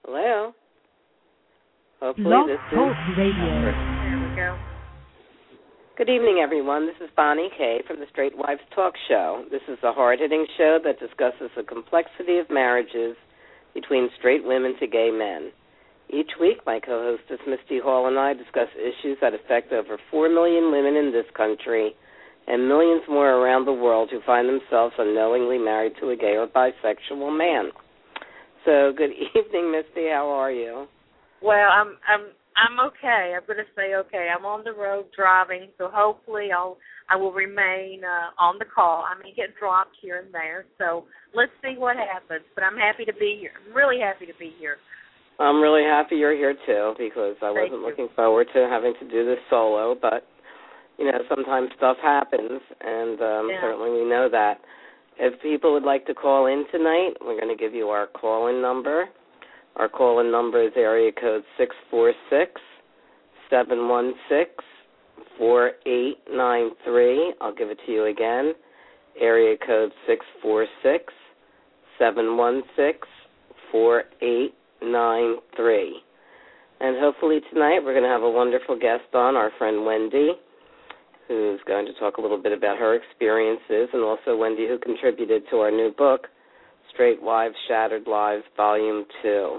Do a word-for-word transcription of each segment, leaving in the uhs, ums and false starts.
Hello. Hopefully Blog this Talk is... Radio. There we go. Good evening, everyone. This is Bonnie Kay from the Straight Wives Talk Show. This is a hard-hitting show that discusses the complexity of marriages between straight women to gay men. Each week, my co-hostess Misty Hall and I discuss issues that affect over four million women in this country and millions more around the world who find themselves unknowingly married to a gay or bisexual man. So, good evening, Misty. How are you? Well, I'm I'm I'm okay. I'm going to say okay. I'm on the road driving, so hopefully I'll I will remain uh, on the call. I may get dropped here and there, so let's see what happens. But I'm happy to be here. I'm really happy to be here. I'm really happy you're here too, because I Thank wasn't you. looking forward to having to do this solo. But you know, sometimes stuff happens, and um, Yeah. certainly we know that. If people would like to call in tonight, we're going to give you our call-in number. Our call-in number is area code six four six, seven one six, four eight nine three. I'll give it to you again. Area code six four six, seven one six, four eight nine three. And hopefully tonight we're going to have a wonderful guest on, our friend Wendy, who's going to talk a little bit about her experiences, and also Wendy, who contributed to our new book, Straight Wives, Shattered Lives, Volume two.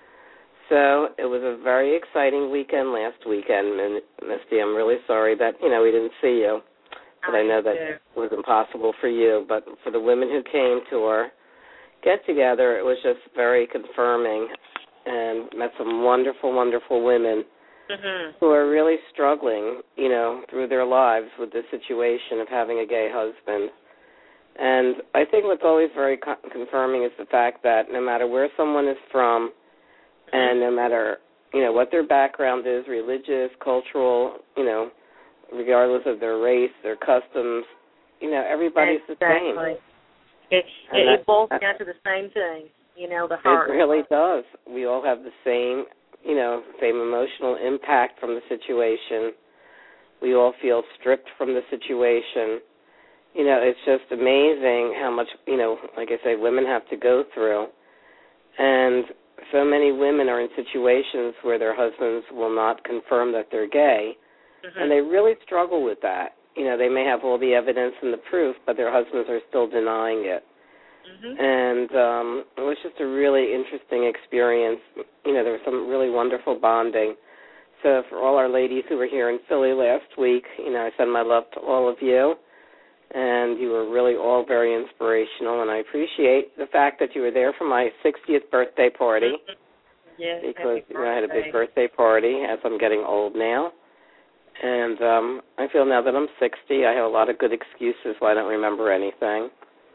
So it was a very exciting weekend last weekend, and Misty, I'm really sorry that, you know, we didn't see you, but I, I know that it was impossible for you. But for the women who came to our get-together, it was just very confirming, and met some wonderful, wonderful women Mm-hmm. who are really struggling, you know, through their lives with the situation of having a gay husband. And I think what's always very co- confirming is the fact that no matter where someone is from, and no matter, you know, what their background is, religious, cultural, you know, regardless of their race, their customs, you know, everybody's exactly. the same. It, And it, that- it boils that- down to the same thing, you know, the heart. It really does. We all have the same, you know, same emotional impact from the situation. We all feel stripped from the situation. You know, it's just amazing how much, you know, like I say, women have to go through. And so many women are in situations where their husbands will not confirm that they're gay, Mm-hmm. and they really struggle with that. You know, they may have all the evidence and the proof, but their husbands are still denying it. Mm-hmm. And um, it was just a really interesting experience. You know, there was some really wonderful bonding. So for all our ladies who were here in Philly last week, you know, I send my love to all of you. And you were really all very inspirational, and I appreciate the fact that you were there for my sixtieth birthday party. Yes, Because happy you know, I had a big birthday. birthday party as I'm getting old now. And um, I feel now that I'm sixty, I have a lot of good excuses why I don't remember anything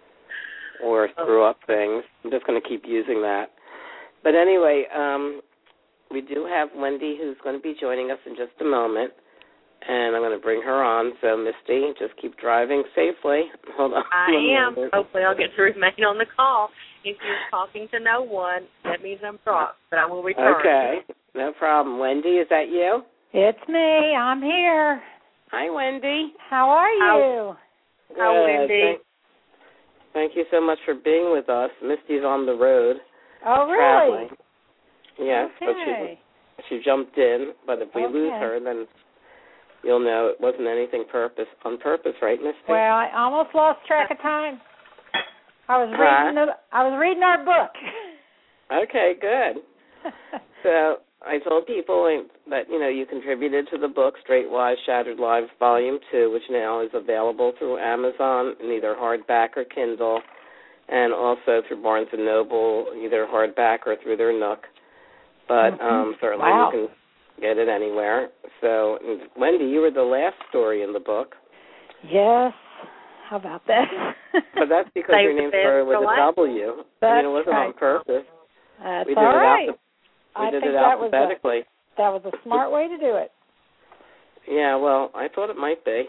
or screw up things. I'm just going to keep using that. But anyway, um, we do have Wendy who's going to be joining us in just a moment, and I'm going to bring her on. So, Misty, just keep driving safely. Hold on. I am. Hopefully I'll get to remain on the call. If you're talking to no one, that means I'm dropped, but I will return. Okay, no problem. Wendy, is that you? It's me. I'm here. Hi, Wendy. How are you? How, Good. Wendy? Thank, thank you so much for being with us. Misty's on the road. Oh, really? Traveling. Yes, but Okay. she she jumped in. But if we Okay. lose her, then you'll know it wasn't anything purpose on purpose, right, Misty? Well, I almost lost track of time. I was Huh? reading the, I was reading our book. Okay, good. So I told people that, you know, you contributed to the book, Straight Wives, Shattered Lives, Volume two, which now is available through Amazon in either hardback or Kindle, and also through Barnes and Noble, either hardback or through their Nook. But Mm-hmm. um, certainly Wow. you can get it anywhere. So, Wendy, you were the last story in the book. Yes. How about that? But that's because Save your the name best started with for a last. W. That's I mean, it wasn't right. on purpose. That's we did all it right. alpha- we I did think it that was a, alphabetically. that was a smart way to do it. Yeah, well, I thought it might be.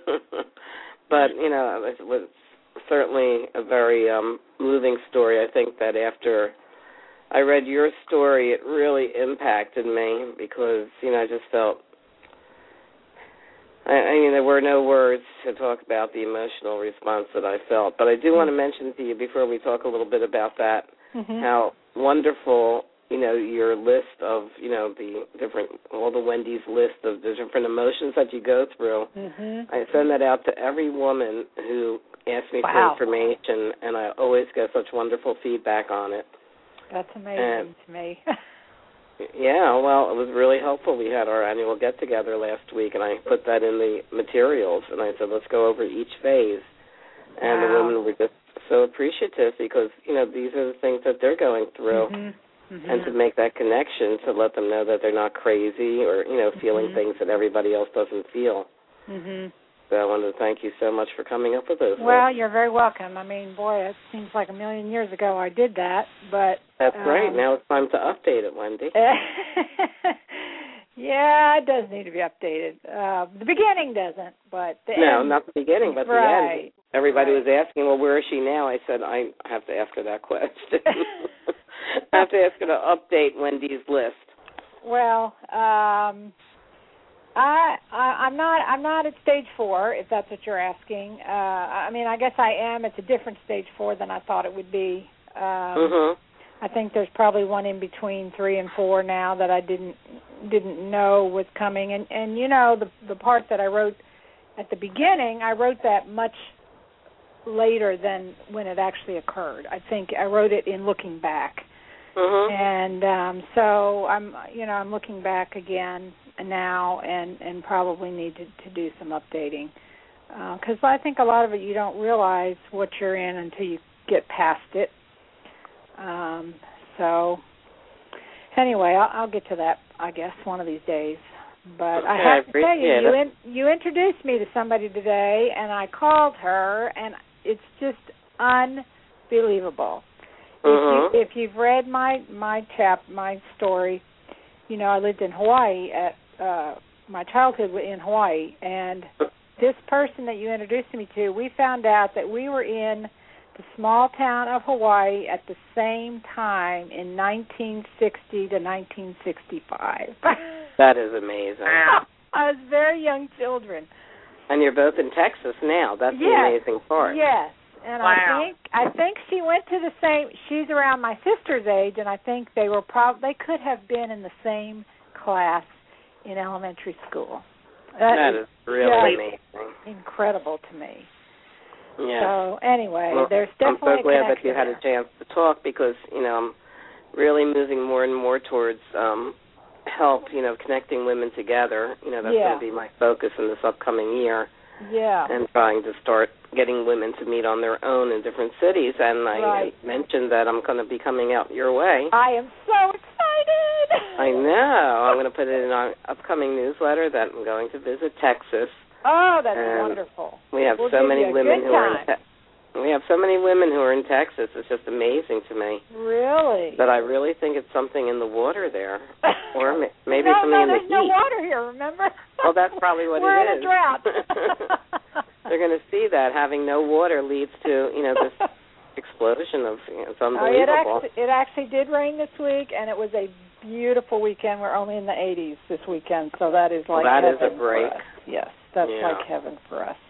But, you know, it was certainly a very um, moving story. I think that after I read your story, it really impacted me because, you know, I just felt, I, I mean, there were no words to talk about the emotional response that I felt. But I do want to mention to you before we talk a little bit about that, Mm-hmm. how wonderful you know, your list of, you know, the different, all the Wendy's list of the different emotions that you go through. Mm-hmm. I send that out to every woman who asks me Wow. for information, and I always get such wonderful feedback on it. That's amazing and, to me. Yeah, well, it was really helpful. We had our annual get-together last week, and I put that in the materials, and I said, let's go over each phase. And wow. the women were just so appreciative because, you know, these are the things that they're going through. Mm-hmm. Mm-hmm. And to make that connection, to let them know that they're not crazy or, you know, feeling mm-hmm. things that everybody else doesn't feel. Mm-hmm. So I wanted to thank you so much for coming up with those. Well, lists. you're very welcome. I mean, boy, it seems like a million years ago I did that, but... That's um, right. Now it's time to update it, Wendy. Yeah, it does need to be updated. Uh, the beginning doesn't, but the No, end... not the beginning, but right. the end. Everybody right. was asking, well, where is she now? I said, I have to ask her that question. I have to ask her to update Wendy's list. Well, um... I, I I'm not I'm not at stage four, if that's what you're asking. Uh, I mean, I guess I am. It's a different stage four than I thought it would be. Um, mm-hmm. I think there's probably one in between three and four now that I didn't didn't know was coming. And and you know the the part that I wrote at the beginning, I wrote that much later than when it actually occurred. I think I wrote it in looking back. Mm-hmm. And um, so I'm you know I'm looking back again now and, and probably need to, to do some updating because uh, I think a lot of it you don't realize what you're in until you get past it. Um, so anyway, I'll, I'll get to that, I guess, one of these days. But okay, I have to tell you, you, it. in, you introduced me to somebody today, and I called her, and it's just unbelievable. Mm-hmm. If, you, if you've read my my chap my story, you know I lived in Hawaii at uh, my childhood in Hawaii, and this person that you introduced me to, we found out that we were in the small town of Hawaii at the same time in nineteen sixty to nineteen sixty-five. That is amazing. I was very young children. And you're both in Texas now. That's yes. the amazing part. Yes. And wow. I think I think she went to the same. She's around my sister's age, and I think they were prob they could have been in the same class in elementary school. That, that is, is really amazing. Incredible to me. Yeah. So anyway, well, there's definitely I'm so glad a that you had there. a chance to talk because you know I'm really moving more and more towards um, help. You know, connecting women together. You know, that's yeah. going to be my focus in this upcoming year. Yeah. And trying to start getting women to meet on their own in different cities. And I right. mentioned that I'm going to be coming out your way. I am so excited. I know. I'm going to put it in our upcoming newsletter that I'm going to visit Texas. Oh, that's and wonderful. We have we'll so many women who time. are in Texas. We have so many women who are in Texas. It's just amazing to me. Really? But I really think it's something in the water there, or maybe no, something no, in the heat. No, there's no water here. Remember? Well, that's probably what We're it is. in a drought. They're going to see that having no water leads to, you know, this explosion of. You know, it's unbelievable. Oh, it, actually, it actually did rain this week, and it was a beautiful weekend. We're only in the eighties this weekend, so that is like well, that heaven is a break. for us. Yes, that's yeah. like heaven for us.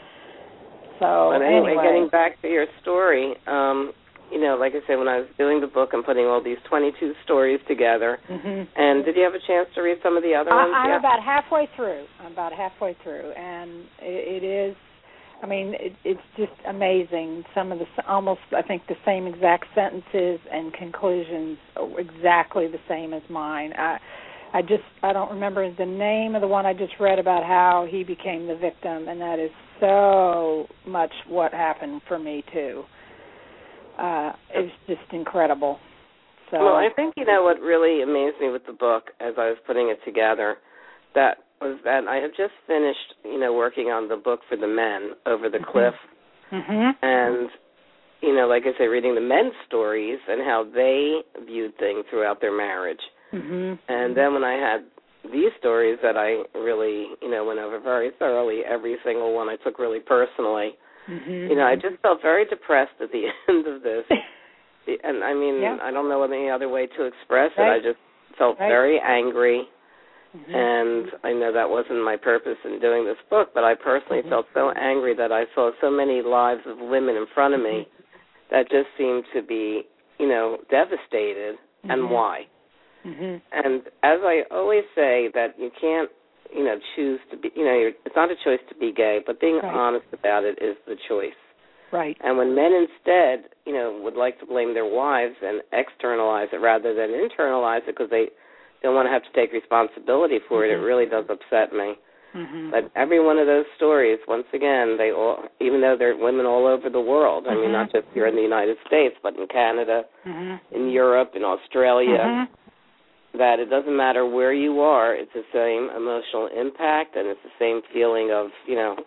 So but anyway, anyway, getting back to your story, um, you know, like I said, when I was doing the book, I'm putting all these twenty-two stories together. Mm-hmm. And did you have a chance to read some of the other I, ones? I'm yeah. about halfway through. I'm about halfway through, and it, it is. I mean, it, it's just amazing. Some of the almost, I think, the same exact sentences and conclusions, are exactly the same as mine. I, I just, I don't remember the name of the one I just read about how he became the victim, and that is so much what happened for me too. Uh, it's just incredible. So, well, I think, you know, what really amazed me with the book as I was putting it together, that was that I have just finished, you know, working on the book for the men, Over the mm-hmm. Cliff. Mm-hmm. And, you know, like I say, reading the men's stories and how they viewed things throughout their marriage. Mm-hmm. And then when I had these stories that I really, you know, went over very thoroughly, every single one I took really personally, mm-hmm. you know, I just felt very depressed at the end of this. And, I mean, yeah. I don't know any other way to express right. it. I just felt right. very angry. Mm-hmm. And I know that wasn't my purpose in doing this book, but I personally mm-hmm. felt so angry that I saw so many lives of women in front of me that just seemed to be, you know, devastated. Mm-hmm. And why? Mm-hmm. And as I always say, that you can't, you know, choose to be, you know, you're, it's not a choice to be gay, but being right. honest about it is the choice. Right. And when men instead, you know, would like to blame their wives and externalize it rather than internalize it because they don't want to have to take responsibility for mm-hmm. it, it really does upset me. Mm-hmm. But every one of those stories, once again, they all, even though they're women all over the world, I mm-hmm. mean, not just here in the United States, but in Canada, mm-hmm. in Europe, in Australia, mm-hmm. that it doesn't matter where you are, it's the same emotional impact and it's the same feeling of, you know,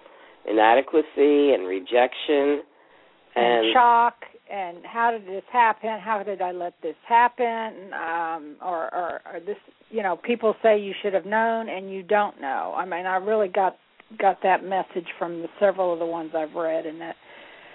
inadequacy and rejection. And, and shock, and how did this happen? How did I let this happen? Um, or, or, or this, you know, people say you should have known, and you don't know. I mean, I really got got that message from the, several of the ones I've read, and that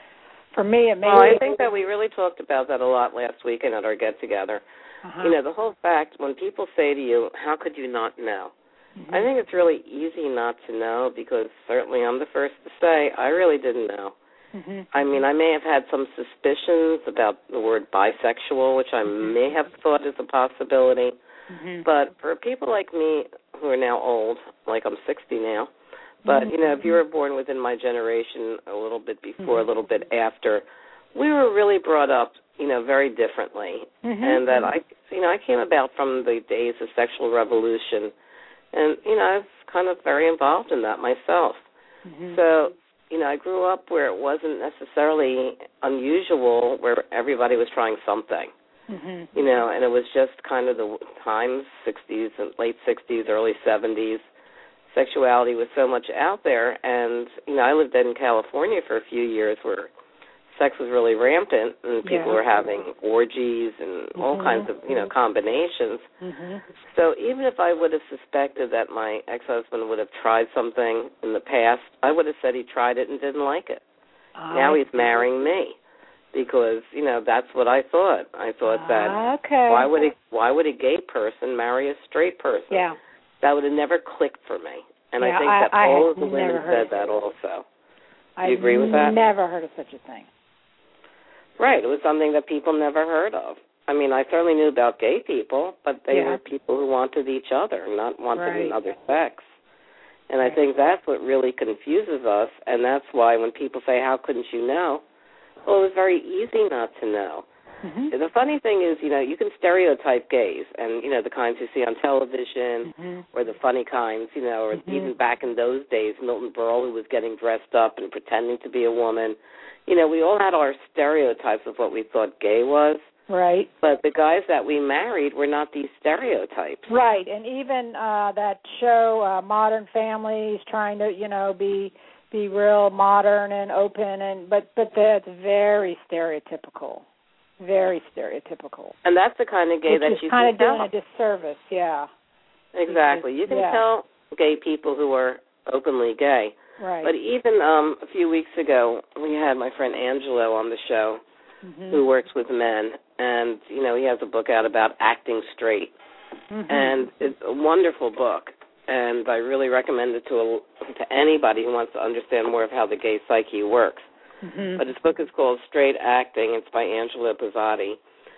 for me, it made. Well, I think that we really talked about that a lot last weekend at our get together. Uh-huh. You know, the whole fact when people say to you, "How could you not know?" Mm-hmm. I think it's really easy not to know because certainly I'm the first to say I really didn't know. Mm-hmm. I mean, I may have had some suspicions about the word bisexual, which I mm-hmm. may have thought is a possibility. Mm-hmm. But for people like me who are now old, like I'm sixty now, but, mm-hmm. you know, if you were born within my generation a little bit before, mm-hmm. a little bit after, we were really brought up, you know, very differently. Mm-hmm. And that I, you know, I came about from the days of sexual revolution. And, you know, I was kind of very involved in that myself. Mm-hmm. So, you know, I grew up where it wasn't necessarily unusual, where everybody was trying something, mm-hmm. you know, and it was just kind of the times, sixties, and late sixties, early seventies. Sexuality was so much out there, and, you know, I lived in California for a few years where sex was really rampant, and people yeah. were having orgies and mm-hmm. all kinds of, you know, combinations. Mm-hmm. So even if I would have suspected that my ex-husband would have tried something in the past, I would have said he tried it and didn't like it. Uh, now he's marrying me because, you know, that's what I thought. I thought that uh, okay. why would a, why would a gay person marry a straight person? Yeah. That would have never clicked for me. And yeah, I think I, that I all of the never women heard said that also. I've Do you agree with that? I've never heard of such a thing. Right. It was something that people never heard of. I mean, I certainly knew about gay people, but they yeah. were people who wanted each other, not wanted right. another sex. And right. I think that's what really confuses us, and that's why when people say, how couldn't you know? Well, it was very easy not to know. Mm-hmm. The funny thing is, you know, you can stereotype gays, and, you know, the kinds you see on television mm-hmm. or the funny kinds, you know, or mm-hmm. even back in those days, Milton Berle, who was getting dressed up and pretending to be a woman. You know, we all had our stereotypes of what we thought gay was. Right. But the guys that we married were not these stereotypes. Right, and even uh, that show, uh, Modern Families, trying to, you know, be be real modern and open, and but but that's very stereotypical, very stereotypical. And that's the kind of gay Which that is you kind can of doing tell. a disservice, yeah. Exactly. You can yeah. tell gay people who are openly gay. Right. But even um, a few weeks ago, we had my friend Angelo on the show, mm-hmm. who works with men, and, you know, he has a book out about acting straight. Mm-hmm. And it's a wonderful book, and I really recommend it to a, to anybody who wants to understand more of how the gay psyche works. Mm-hmm. But his book is called Straight Acting. It's by Angelo Pozzati.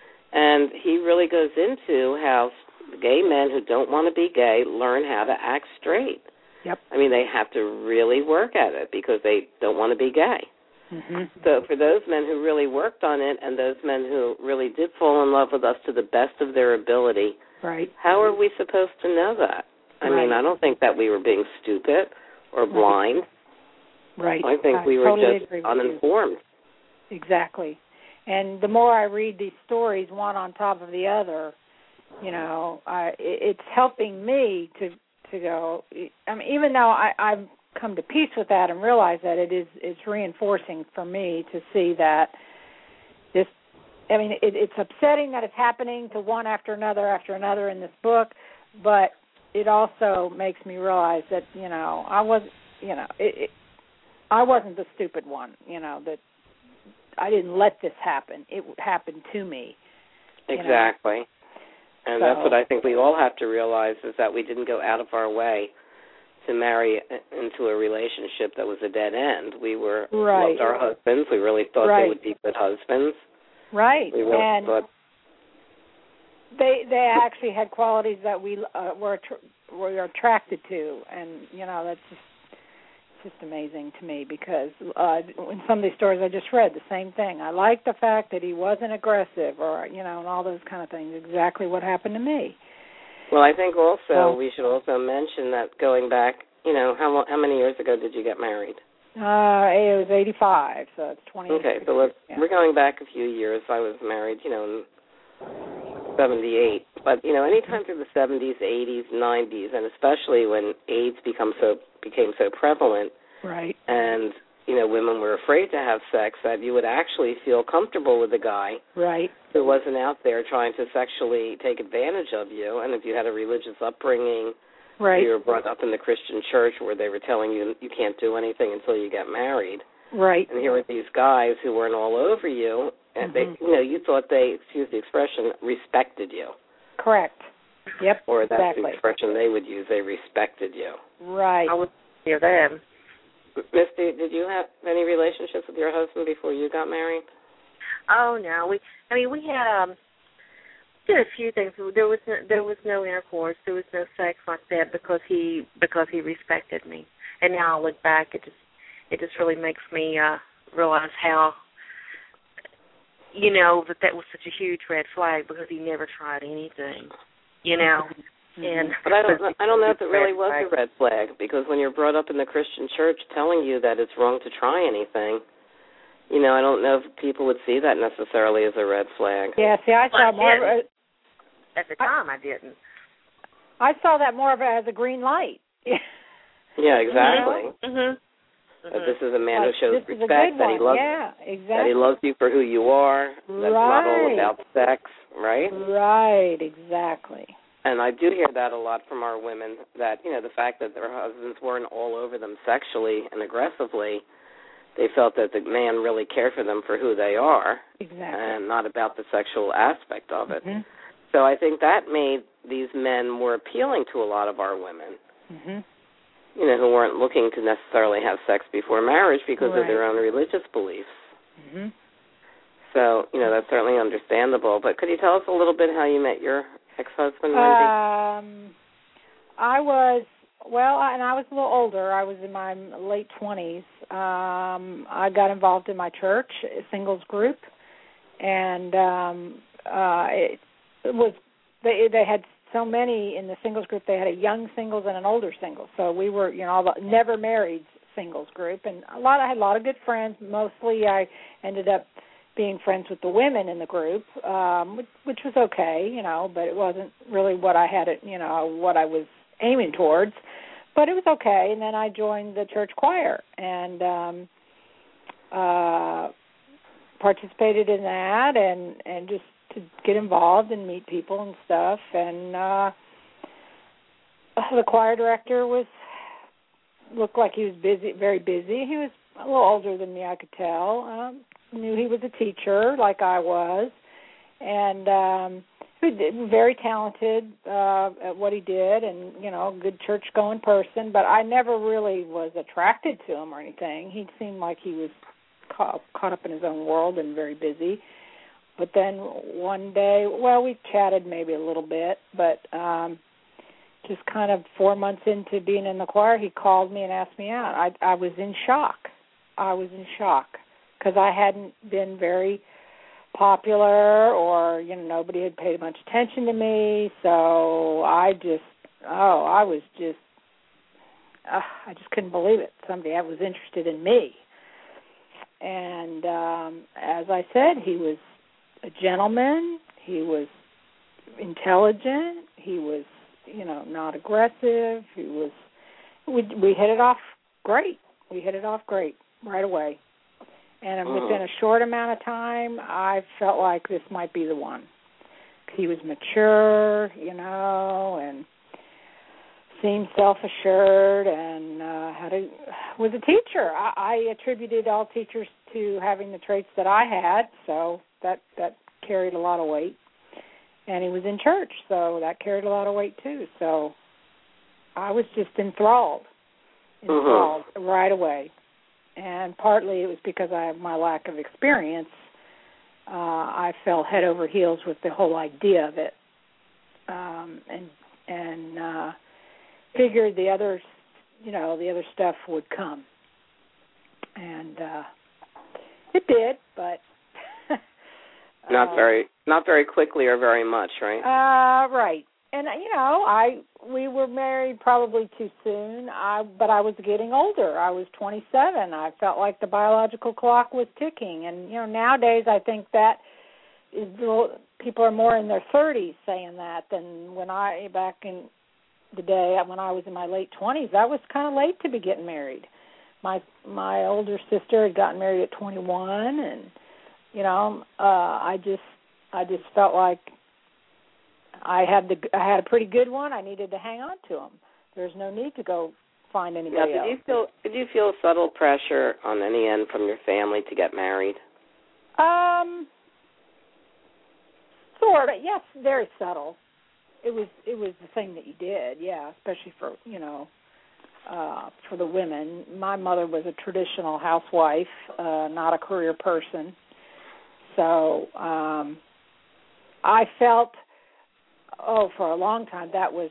And he really goes into how gay men who don't want to be gay learn how to act straight. Yep. I mean, they have to really work at it because they don't want to be gay. Mm-hmm. So for those men who really worked on it and those men who really did fall in love with us to the best of their ability, right. how are we supposed to know that? I right. mean, I don't think that we were being stupid or blind. Right. I think I we were totally just uninformed. You. Exactly. And the more I read these stories, one on top of the other, you know, I, it's helping me to to go. I mean, even though I, I've come to peace with that and realize that it is it's reinforcing for me to see that this. I mean, it, it's upsetting that it's happening to one after another after another in this book, but it also makes me realize that you know I was, you know, it, it, I wasn't the stupid one. You know that I didn't let this happen. It happened to me. Exactly. Know? And so, that's what I think we all have to realize is that we didn't go out of our way to marry into a relationship that was a dead end. We were right. loved our husbands. We really thought right. they would be good husbands. Right. We really and thought. they they actually had qualities that we uh, were att- were attracted to, and you know that's just just amazing to me because uh, in some of these stories I just read the same thing. I like the fact that he wasn't aggressive, or you know, and all those kind of things. Exactly what happened to me. Well, I think also well, we should also mention that going back, you know, how long, how many years ago did you get married? Uh, it was eighty-five, so it's twenty. Okay, so let's, yeah. we're going back a few years. I was married, you know, in seventy-eight. But, you know, anytime through the seventies, eighties, nineties, and especially when AIDS become so became so prevalent, right, and, you know, women were afraid to have sex, that you would actually feel comfortable with a guy right, who wasn't out there trying to sexually take advantage of you. And if you had a religious upbringing, right, you were brought up in the Christian church where they were telling you you can't do anything until you get married. right. And here were these guys who weren't all over you, and mm-hmm. they, you know, you thought they, excuse the expression, respected you. Correct. Yep. Or that's exactly. the expression they would use. They respected you. Right. I would hear them. Misty, did you have any relationships with your husband before you got married? Oh no, we. I mean, we had um, did a few things. There was no, there was no intercourse. There was no sex like that because he because he respected me. And now I look back, it just it just really makes me uh, realize how, you know, that that was such a huge red flag because he never tried anything, you know. And but I don't know, I don't know if it really was a red flag, because when you're brought up in the Christian church telling you that it's wrong to try anything, you know, I don't know if people would see that necessarily as a red flag. Yeah, see, I saw well, more of it. At the time, I, I didn't. I saw that more of it as a green light. Yeah, exactly. Mm-hmm. Mm-hmm. That this is a man like, who shows this respect, is a good that he one. loves yeah, exactly. that he loves you for who you are, that's right. not all about sex, right? Right, exactly. And I do hear that a lot from our women, that, you know, the fact that their husbands weren't all over them sexually and aggressively, they felt that the man really cared for them for who they are, exactly, and not about the sexual aspect of it. Mm-hmm. So I think that made these men more appealing to a lot of our women, mm-hmm. you know, who weren't looking to necessarily have sex before marriage because right. of their own religious beliefs. Mm-hmm. So, you know, that's certainly understandable. But could you tell us a little bit how you met your ex-husband, Wendy? Um, I was, well, I, and I was a little older. I was in my late twenties. Um, I got involved in my church, a singles group, and um, uh, it, it was, they, they had so many in the singles group. They had a young singles and an older singles. So we were, you know, all the never married singles group, and a lot. I had a lot of good friends. Mostly, I ended up being friends with the women in the group, um, which, which was okay, you know, but it wasn't really what I had, it, you know, what I was aiming towards. But it was okay, and then I joined the church choir and um, uh, participated in that, and and just to get involved and meet people and stuff. And uh, the choir director was looked like he was busy, very busy. He was a little older than me, I could tell. Um, knew he was a teacher like I was, and um, he was very talented uh, at what he did, and, you know, a good church-going person, but I never really was attracted to him or anything. He seemed like he was caught, caught up in his own world and very busy. But then one day, well, we chatted maybe a little bit, but um, just kind of four months into being in the choir, he called me and asked me out. I, I was in shock. I was in shock. Because I hadn't been very popular, or, you know, nobody had paid much attention to me, so I just, oh, I was just, uh, I just couldn't believe it. Somebody that was interested in me. And um, as I said, he was a gentleman, he was intelligent, he was, you know, not aggressive, he was, we, we hit it off great. We hit it off great right away. And within a short amount of time, I felt like this might be the one. He was mature, you know, and seemed self-assured, and uh, had a, was a teacher. I, I attributed all teachers to having the traits that I had, so that, that carried a lot of weight. And he was in church, so that carried a lot of weight too. So I was just enthralled, enthralled mm-hmm. right away. And partly it was because of my lack of experience. Uh, I fell head over heels with the whole idea of it. um, and and uh, figured the other, you know, the other stuff would come, and uh, it did, but not uh, very, not very quickly or very much, right? Uh, right. And you know, I we were married probably too soon. I but I was getting older. I was twenty-seven. I felt like the biological clock was ticking. And you know, nowadays I think that is people are more in their thirties saying that than when I back in the day when I was in my late twenties. That was kind of late to be getting married. My my older sister had gotten married at twenty-one, and you know, uh, I just I just felt like I had the I had a pretty good one. I needed to hang on to him. There's no need to go find anybody now, did else. you feel did you feel subtle pressure on any end from your family to get married? Um, sort of. Yes, very subtle. It was it was the thing that you did. Yeah, especially for you know uh, for the women. My mother was a traditional housewife, uh, not a career person. So um, I felt. Oh, for a long time, that was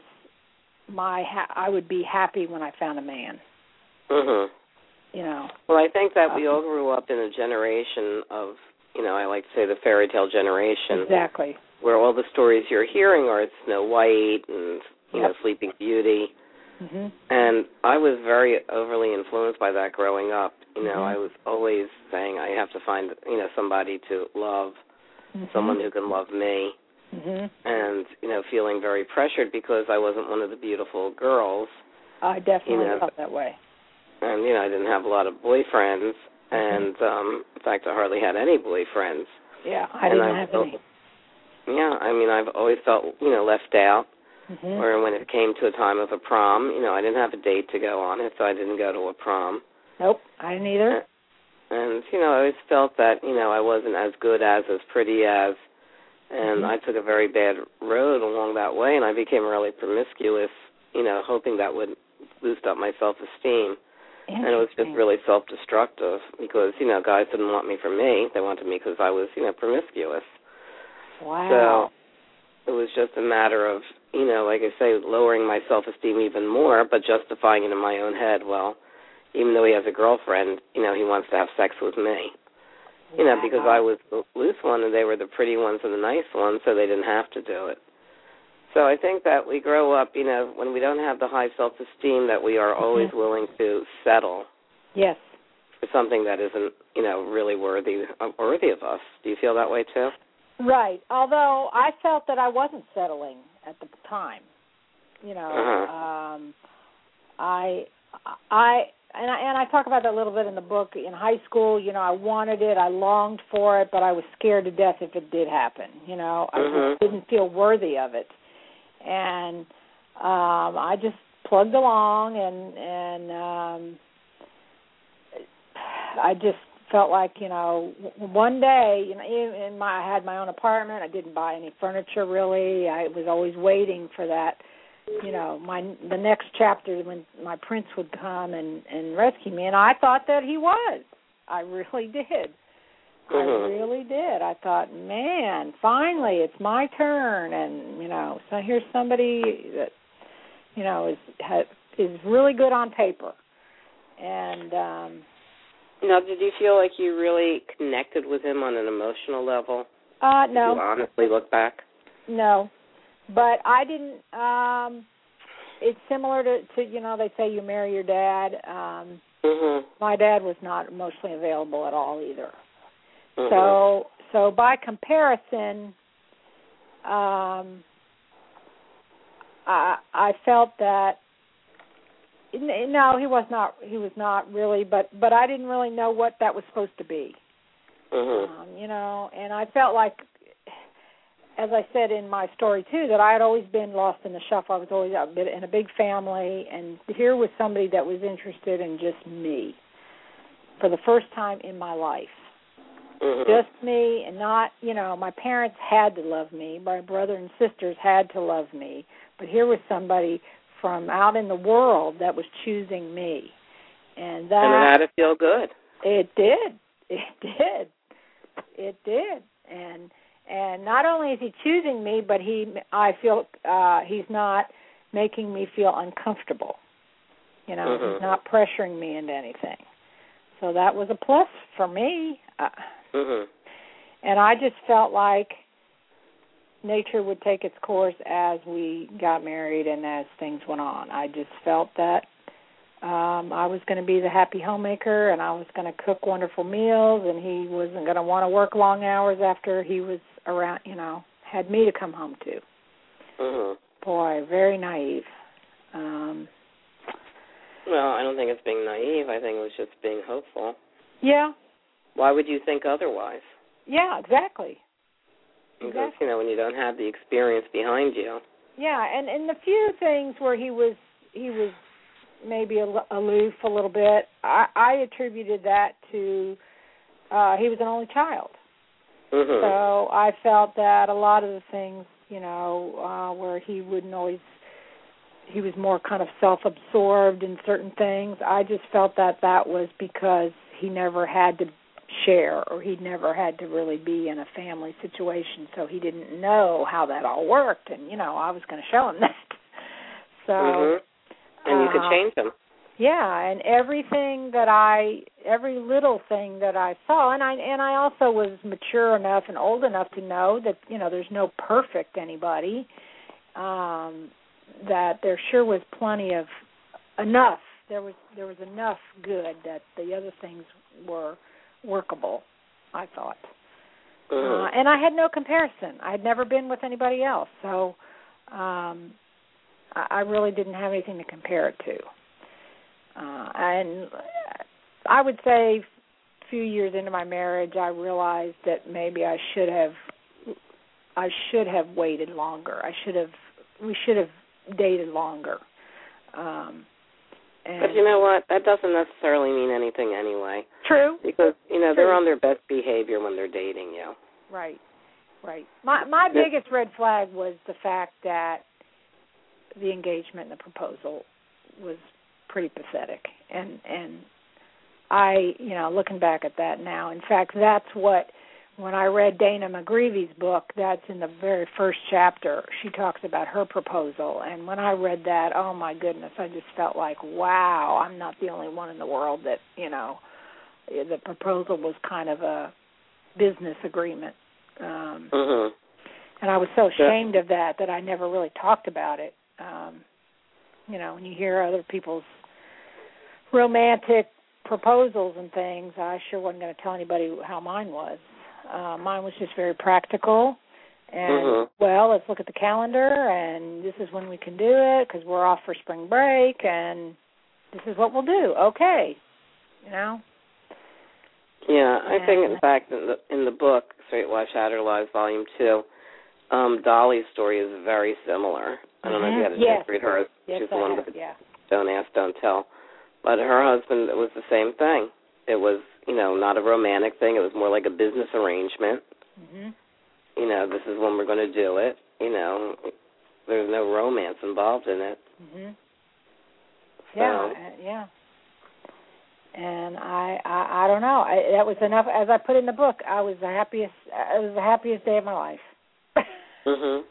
my. Ha- I would be happy when I found a man. Mhm. You know. Well, I think that um, we all grew up in a generation of, you know, I like to say the fairy tale generation. Exactly. Where all the stories you're hearing are Snow White and you yep. know Sleeping Beauty. Mhm. And I was very overly influenced by that growing up. You know, Mhm. I was always saying I have to find, you know, somebody to love, Mhm. someone who can love me. Mm-hmm. And, you know, feeling very pressured because I wasn't one of the beautiful girls. I definitely you know, felt that way. And, you know, I didn't have a lot of boyfriends. Mm-hmm. And, um, in fact, I hardly had any boyfriends. Yeah, I and didn't I, have any. Yeah, I mean, I've always felt, you know, left out. Mm-hmm. Or when it came to a time of a prom, you know, I didn't have a date to go on it, so I didn't go to a prom. Nope, I didn't either. And, and you know, I always felt that, you know, I wasn't as good as, as pretty as, and mm-hmm. I took a very bad road along that way, and I became really promiscuous, you know, hoping that would boost up my self-esteem. And it was just really self-destructive because, you know, guys didn't want me for me. They wanted me because I was, you know, promiscuous. Wow. So it was just a matter of, you know, like I say, lowering my self-esteem even more, but justifying it in my own head. Well, even though he has a girlfriend, you know, he wants to have sex with me. You know, because I was the loose one and they were the pretty ones and the nice ones, so they didn't have to do it. So I think that we grow up, you know, when we don't have the high self-esteem, that we are always mm-hmm. willing to settle. Yes. For something that isn't, you know, really worthy worthy of us. Do you feel that way too? Right. Although I felt that I wasn't settling at the time. You know, uh-huh. um, I, I. And I, and I talk about that a little bit in the book. In high school, you know, I wanted it, I longed for it, but I was scared to death if it did happen. You know, I mm-hmm. just didn't feel worthy of it, and um, I just plugged along, and and um, I just felt like, you know, one day, you know, in my I had my own apartment. I didn't buy any furniture really. I was always waiting for that. You know, my the next chapter when my prince would come and, and rescue me, and I thought that he was. I really did. Mm-hmm. I really did. I thought, man, finally, it's my turn, and you know, so here's somebody that, you know, is has, is really good on paper. And um, now, did you feel like you really connected with him on an emotional level? Uh, no. Did you honestly look back? No. But I didn't, um, it's similar to, to, you know, they say you marry your dad. Um, mm-hmm. My dad was not emotionally available at all either. Mm-hmm. So, so by comparison, um, I, I felt that, no, he was not, he was not really, but, but I didn't really know what that was supposed to be. Mm-hmm. Um, you know, and I felt like, as I said in my story, too, that I had always been lost in the shuffle. I was always in a big family, and here was somebody that was interested in just me for the first time in my life. Mm-hmm. Just me, and not, you know, my parents had to love me. My brother and sisters had to love me. But here was somebody from out in the world that was choosing me. And that... And it had to feel good. It did. It did. It did. And... And not only is he choosing me, but he, I feel uh, he's not making me feel uncomfortable. You know, mm-hmm. he's not pressuring me into anything. So that was a plus for me. Uh, mm-hmm. And I just felt like nature would take its course as we got married and as things went on. I just felt that um, I was going to be the happy homemaker, and I was going to cook wonderful meals, and he wasn't going to want to work long hours after he was around, you know, had me to come home to. Mm-hmm. Boy, very naive. Um, well, I don't think it's being naive. I think it was just being hopeful. Yeah. Why would you think otherwise? Yeah, exactly. Because, exactly. you know, when you don't have the experience behind you. Yeah, and, and the few things where he was he was maybe al- aloof a little bit, I, I attributed that to uh, he was an only child. Mm-hmm. So I felt that a lot of the things, you know, uh, where he wouldn't always, he was more kind of self-absorbed in certain things, I just felt that that was because he never had to share, or he never had to really be in a family situation, so he didn't know how that all worked, and, you know, I was going to show him that. So, mm-hmm. And you uh, could change him. Yeah, and everything that I, every little thing that I saw, and I and I also was mature enough and old enough to know that, you know, there's no perfect anybody, um, that there sure was plenty of, enough, there was there was enough good that the other things were workable, I thought. Mm-hmm. Uh, and I had no comparison. I had never been with anybody else, so um, I, I really didn't have anything to compare it to. Uh, and I would say a few years into my marriage, I realized that maybe I should have, I should have waited longer. I should have, we should have dated longer. Um, And but you know what? That doesn't necessarily mean anything anyway. True. Because, you know, True. they're on their best behavior when they're dating you. Right, right. My my yeah. biggest red flag was the fact that the engagement and the proposal was pretty pathetic. And, and I, you know, looking back at that now, in fact, that's what, when I read Dana McGreevy's book, that's in the very first chapter, she talks about her proposal. And when I read that, oh, my goodness, I just felt like, wow, I'm not the only one in the world that, you know, the proposal was kind of a business agreement. Um, mm-hmm. And I was so ashamed yeah. of that that I never really talked about it. Um, you know, when you hear other people's romantic proposals and things, I sure wasn't going to tell anybody how mine was. Uh, mine was just very practical, and, mm-hmm. well, let's look at the calendar, and this is when we can do it, because we're off for spring break, and this is what we'll do. Okay, you know? Yeah, I and, think, in fact, in the, in the book, Straight Wife, Shattered Lives, Volume two, um, Dolly's story is very similar. I don't mm-hmm. know if you had a yes. chance to read hers. Yes, She's I the one have, with the yeah. Don't Ask, Don't Tell. But her husband, it was the same thing. It was, you know, not a romantic thing. It was more like a business arrangement. Mm-hmm. You know, this is when we're going to do it. You know, there's no romance involved in it. Mm-hmm. So, yeah, uh, yeah. And I, I, I don't know. I, that was enough. As I put in the book, I was the happiest. It was the happiest day of my life. mhm.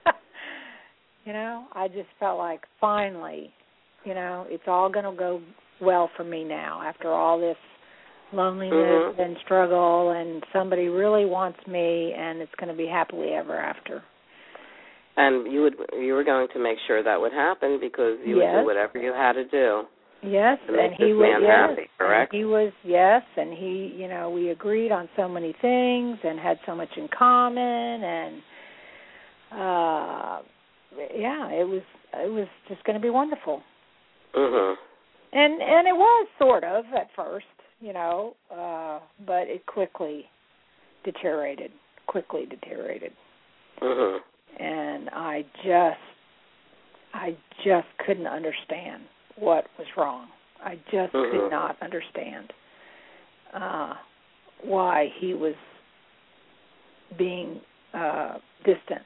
You know, I just felt like finally, you know, it's all going to go well for me now after all this loneliness mm-hmm. and struggle, and somebody really wants me, and it's going to be happily ever after. And you would, you were going to make sure that would happen because you yes. would do whatever you had to do. Yes, to make and this he was man yes, happy, correct? and he was yes, and he, you know, we agreed on so many things and had so much in common, and uh, yeah, it was it was just going to be wonderful. Mhm. And and it was sort of at first, you know, uh, but it quickly deteriorated, quickly deteriorated. Mhm. And I just, I just couldn't understand what was wrong. I just mm-hmm. could not understand uh, why he was being uh, distant.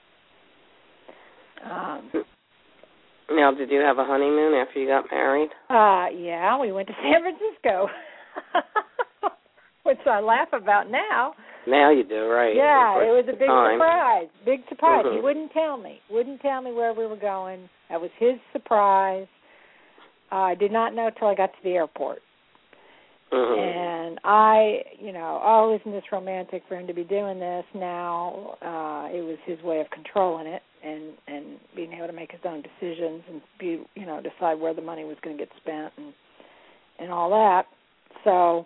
Um, now, did you have a honeymoon after you got married? Uh, yeah, we went to San Francisco, which I laugh about now. Now you do, right? Yeah, it was a big time. surprise. Big surprise. Mm-hmm. He wouldn't tell me. Wouldn't tell me where we were going. That was his surprise. Uh, I did not know till I got to the airport. Mm-hmm. And I, you know, oh, isn't this romantic for him to be doing this now? Uh, it was his way of controlling it and, and being able to make his own decisions and be, you know, decide where the money was going to get spent and and all that. So,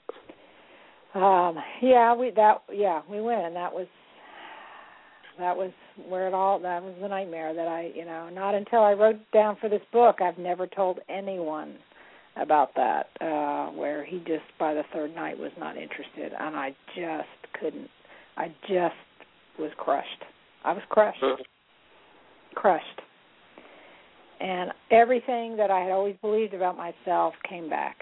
um, yeah, we that yeah we went, and that was that was where it all that was the nightmare that I, you know, not until I wrote down for this book, I've never told anyone about that, uh, where he just by the third night was not interested, and I just couldn't. I just was crushed. I was crushed, mm-hmm. crushed, and everything that I had always believed about myself came back,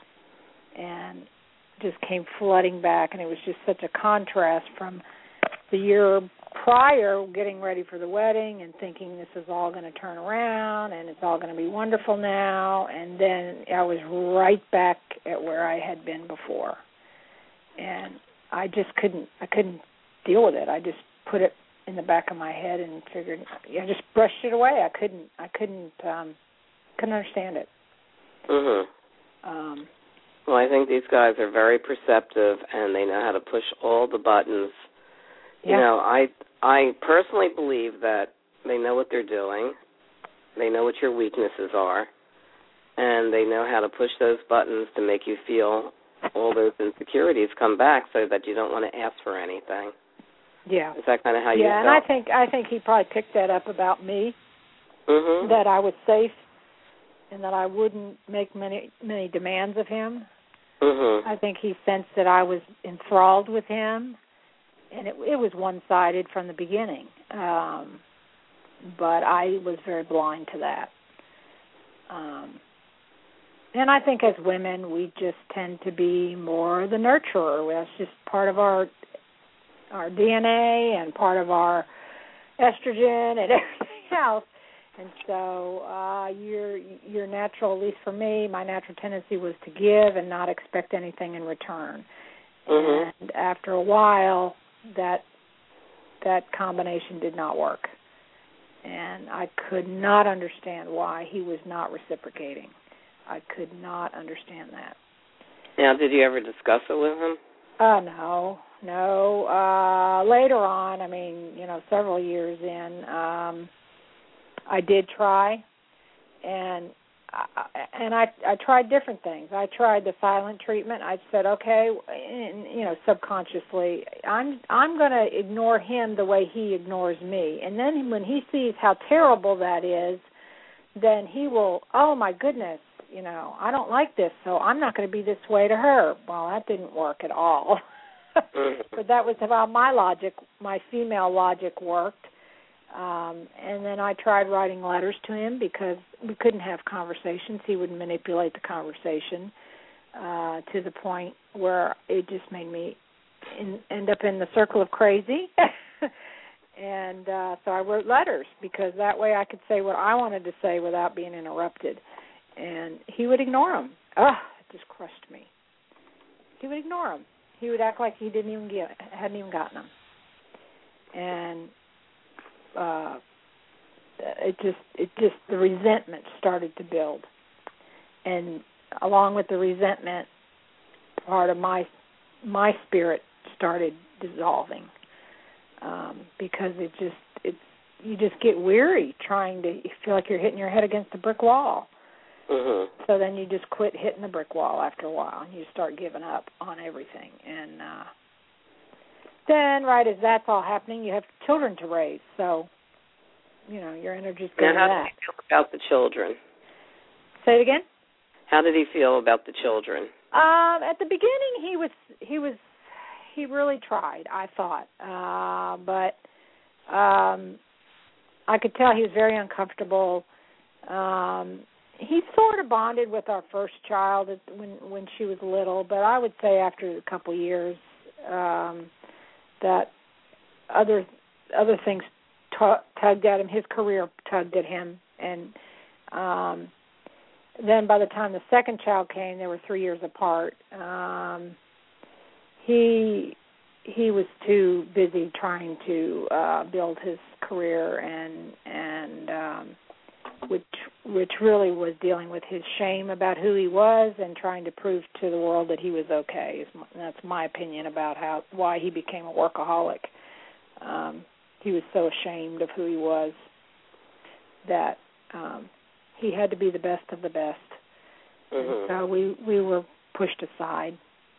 and just came flooding back, and it was just such a contrast from the year prior, getting ready for the wedding and thinking this is all going to turn around and it's all going to be wonderful now, and then I was right back at where I had been before, and I just couldn't I couldn't deal with it. I just put it in the back of my head and figured I just brushed it away. I couldn't I couldn't um, couldn't understand it. Mhm. Um, well, I think these guys are very perceptive and they know how to push all the buttons. Yeah. You know, I I personally believe that they know what they're doing, they know what your weaknesses are, and they know how to push those buttons to make you feel all those insecurities come back so that you don't want to ask for anything. Yeah. Is that kind of how you Yeah, felt? and I think I think he probably picked that up about me, mm-hmm. that I was safe and that I wouldn't make many many demands of him. Mm-hmm. I think he sensed that I was enthralled with him. And it, it was one-sided from the beginning, um, but I was very blind to that. Um, and I think as women, we just tend to be more the nurturer. That's just part of our our D N A and part of our estrogen and everything else. And so uh, your your natural, at least for me, my natural tendency was to give and not expect anything in return. Mm-hmm. And after a while, that that combination did not work, and I could not understand why he was not reciprocating. I could not understand that. Now, did you ever discuss it with him? Uh, no, no. Uh, later on, I mean, you know, several years in, um, I did try, and I, and I I tried different things. I tried the silent treatment. I said, okay, and, you know, subconsciously, I'm I'm going to ignore him the way he ignores me. And then when he sees how terrible that is, then he will, oh, my goodness, you know, I don't like this, so I'm not going to be this way to her. Well, that didn't work at all. But that was how my logic, my female logic worked. Um, and then I tried writing letters to him because we couldn't have conversations. He would manipulate the conversation uh, to the point where it just made me in, end up in the circle of crazy. And uh, so I wrote letters because that way I could say what I wanted to say without being interrupted. And he would ignore them. Oh, it just crushed me. He would ignore them. He would act like he didn't even get, hadn't even gotten them. And Uh, it just, it just, the resentment started to build, and along with the resentment, part of my, my spirit started dissolving, um, because it just, it's, you just get weary trying to, you feel like you're hitting your head against a brick wall. Mm-hmm. So then you just quit hitting the brick wall after a while, and you start giving up on everything, and uh, then, right as that's all happening, you have children to raise. So, you know, your energy's going to that. Now, how did he feel about the children? Say it again? How did he feel about the children? Um, at the beginning, he was, he was, he really tried, I thought. Uh, but um, I could tell he was very uncomfortable. Um, he sort of bonded with our first child when when she was little, but I would say after a couple years, um, that other other things t- tugged at him. His career tugged at him, and um, then by the time the second child came, they were three years apart. Um, he he was too busy trying to uh, build his career and and um, which which really was dealing with his shame about who he was and trying to prove to the world that he was okay. Is my, that's my opinion about how why he became a workaholic. Um, he was so ashamed of who he was that um, he had to be the best of the best. Mm-hmm. So we we were pushed aside.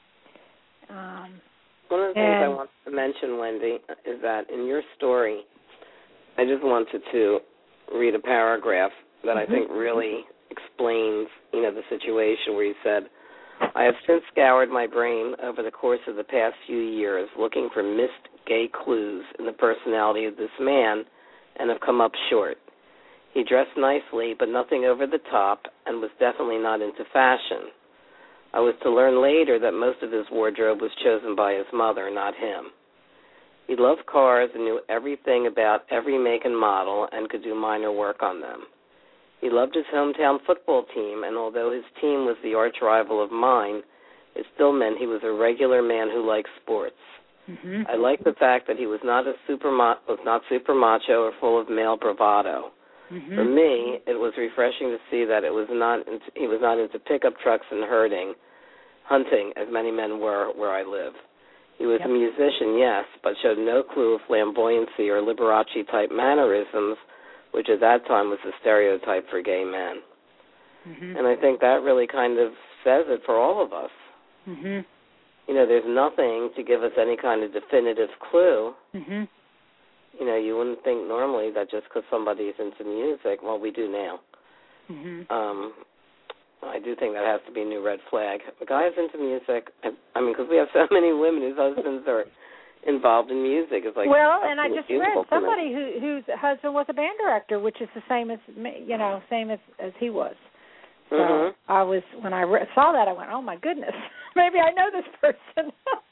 Um, One of the things I want to mention, Wendy, is that in your story, I just wanted to read a paragraph that mm-hmm. I think really explains, you know, the situation where you said, I have since scoured my brain over the course of the past few years looking for missed gay clues in the personality of this man and have come up short. He dressed nicely, but nothing over the top, and was definitely not into fashion. I was to learn later that most of his wardrobe was chosen by his mother, not him. He loved cars and knew everything about every make and model and could do minor work on them. He loved his hometown football team, and although his team was the arch rival of mine, it still meant he was a regular man who liked sports. Mm-hmm. I liked the fact that he was not a super was not super macho or full of male bravado. Mm-hmm. For me, it was refreshing to see that it was not into, he was not into pickup trucks and herding, hunting, as many men were where I live. He was yep. a musician, yes, but showed no clue of flamboyancy or Liberace-type mannerisms, which at that time was the stereotype for gay men. Mm-hmm. And I think that really kind of says it for all of us. Mm-hmm. You know, there's nothing to give us any kind of definitive clue. Mm-hmm. You know, you wouldn't think normally that just because somebody's into music, well, we do now. Mm-hmm. Um, I do think that has to be a new red flag. If a guy is into music, I, I mean, because we have so many women whose husbands are involved in music. It's like well, and I just read beautiful to me. somebody who whose husband was a band director, which is the same as me, you know, same as as he was. So Mm-hmm. I was when I re- saw that, I went, "Oh my goodness, maybe I know this person."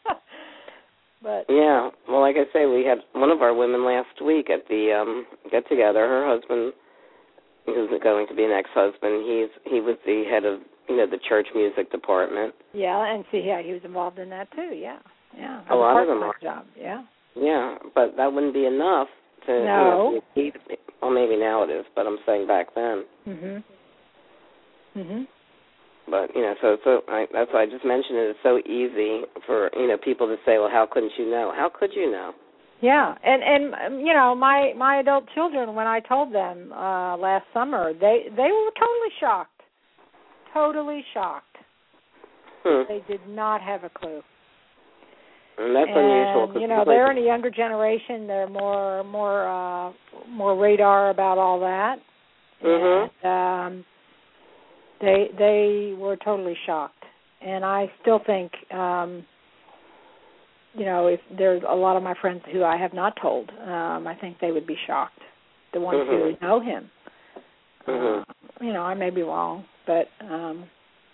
But yeah, well, like I say, we had one of our women last week at the um, get together. Her husband, who's going to be an ex-husband, he's he was the head of you know the church music department. yeah, and see, yeah, he was involved in that too. Yeah, yeah, a lot of them are. Job. Yeah, yeah, but that wouldn't be enough to. No. You know, to, well, maybe now it is, but I'm saying back then. Mhm. Mhm. But, you know, so so I, that's why I just mentioned it. It's so easy for, you know, people to say, well, how couldn't you know? How could you know? Yeah, and, and um, you know, my, my adult children, when I told them uh, last summer, they, they were totally shocked. Totally shocked. Hmm. They did not have a clue. And that's and, unusual. you know, they're in a younger generation. They're more more uh, more radar about all that. Mm-hmm. And, um, They they were totally shocked, and I still think, um, you know, if there's a lot of my friends who I have not told, um, I think they would be shocked. The ones mm-hmm. who know him, mm-hmm. uh, you know, I may be wrong, but um,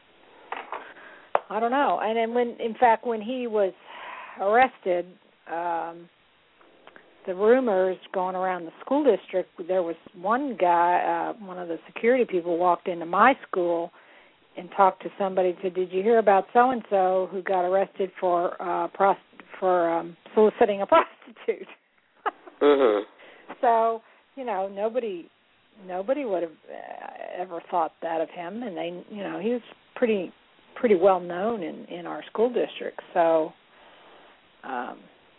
I don't know. And then when, in fact, when he was arrested, um, the rumors going around the school district, there was one guy, uh, one of the security people walked into my school and talked to somebody and said, did you hear about so-and-so who got arrested for uh, prost- for um, soliciting a prostitute? mm-hmm. So, you know, nobody nobody would have uh, ever thought that of him. And, they, you know, he was pretty pretty well known in, in our school district. So, um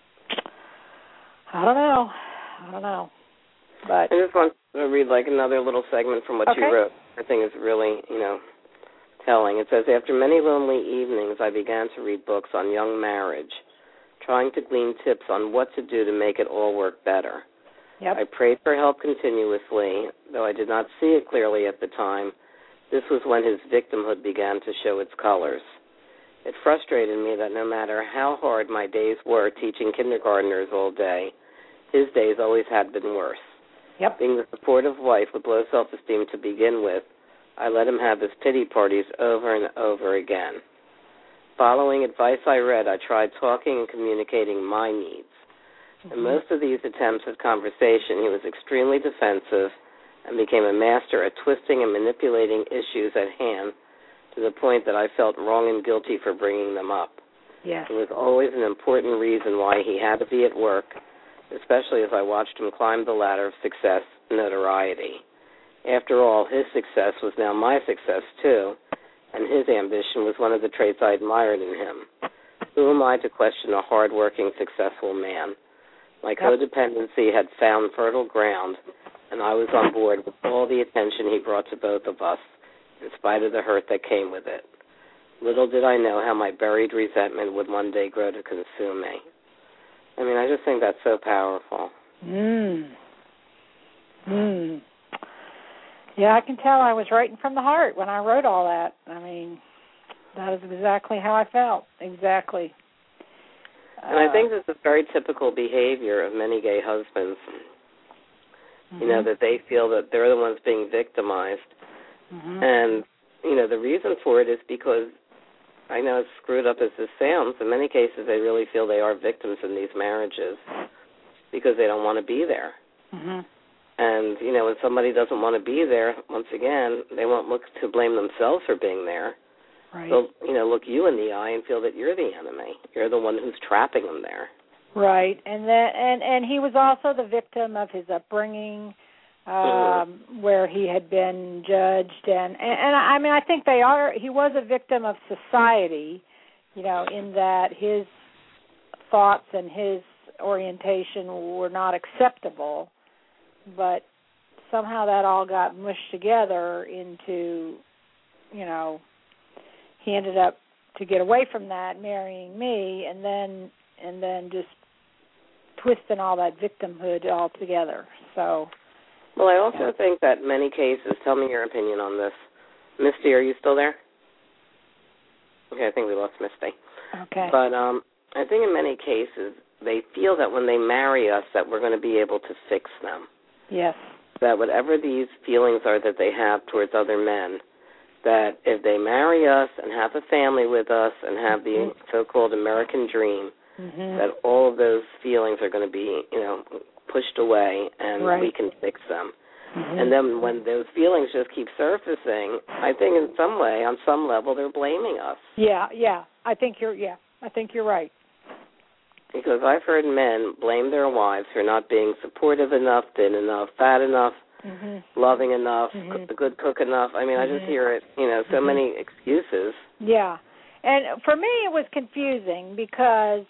I don't know. I don't know. But I just want to read like another little segment from what okay. you wrote. I think it's really, you know, telling. It says, after many lonely evenings, I began to read books on young marriage, trying to glean tips on what to do to make it all work better. Yep. I prayed for help continuously, though I did not see it clearly at the time. This was when his victimhood began to show its colors. It frustrated me that no matter how hard my days were teaching kindergartners all day, his days always had been worse. Yep. Being the supportive wife with low self-esteem to begin with, I let him have his pity parties over and over again. Following advice I read, I tried talking and communicating my needs. Mm-hmm. In most of these attempts at conversation, he was extremely defensive and became a master at twisting and manipulating issues at hand to the point that I felt wrong and guilty for bringing them up. Yes. It was always an important reason why he had to be at work, especially as I watched him climb the ladder of success and notoriety. After all, his success was now my success, too, and his ambition was one of the traits I admired in him. Who am I to question a hard-working, successful man? My codependency had found fertile ground, and I was on board with all the attention he brought to both of us, in spite of the hurt that came with it. Little did I know how my buried resentment would one day grow to consume me. I mean, I just think that's so powerful. Mm. Mm. Yeah, I can tell I was writing from the heart when I wrote all that. I mean, that is exactly how I felt. Exactly. And I think this is very typical behavior of many gay husbands. Mm-hmm. You know, that they feel that they're the ones being victimized. Mm-hmm. And, you know, the reason for it is because, I know as screwed up as this sounds, in many cases they really feel they are victims in these marriages because they don't want to be there. Mm-hmm. And, you know, when somebody doesn't want to be there, once again, they won't look to blame themselves for being there. Right. They'll, you know, look you in the eye and feel that you're the enemy. You're the one who's trapping them there. Right. And that, and, and he was also the victim of his upbringing, um, mm-hmm. where he had been judged. And, and, and, I mean, I think they are, he was a victim of society, you know, in that his thoughts and his orientation were not acceptable. But somehow that all got mushed together into, you know, he ended up to get away from that, marrying me, and then and then just twisting all that victimhood all together. So, well, I also yeah. think that many cases. Tell me your opinion on this, Misty. Are you still there? Okay, I think we lost Misty. Okay. But um, I think in many cases they feel that when they marry us, that we're going to be able to fix them. Yes. That whatever these feelings are that they have towards other men, that if they marry us and have a family with us and have the mm-hmm. so-called American dream, mm-hmm. that all of those feelings are going to be, you know, pushed away and right. we can fix them. Mm-hmm. And then when those feelings just keep surfacing, I think in some way, on some level, they're blaming us. Yeah, yeah. I think you're, yeah, I think you're right. Because I've heard men blame their wives for not being supportive enough, thin enough, fat enough, mm-hmm. loving enough, mm-hmm. a good cook enough. I mean, mm-hmm. I just hear it, you know, so mm-hmm. many excuses. Yeah. And for me it was confusing because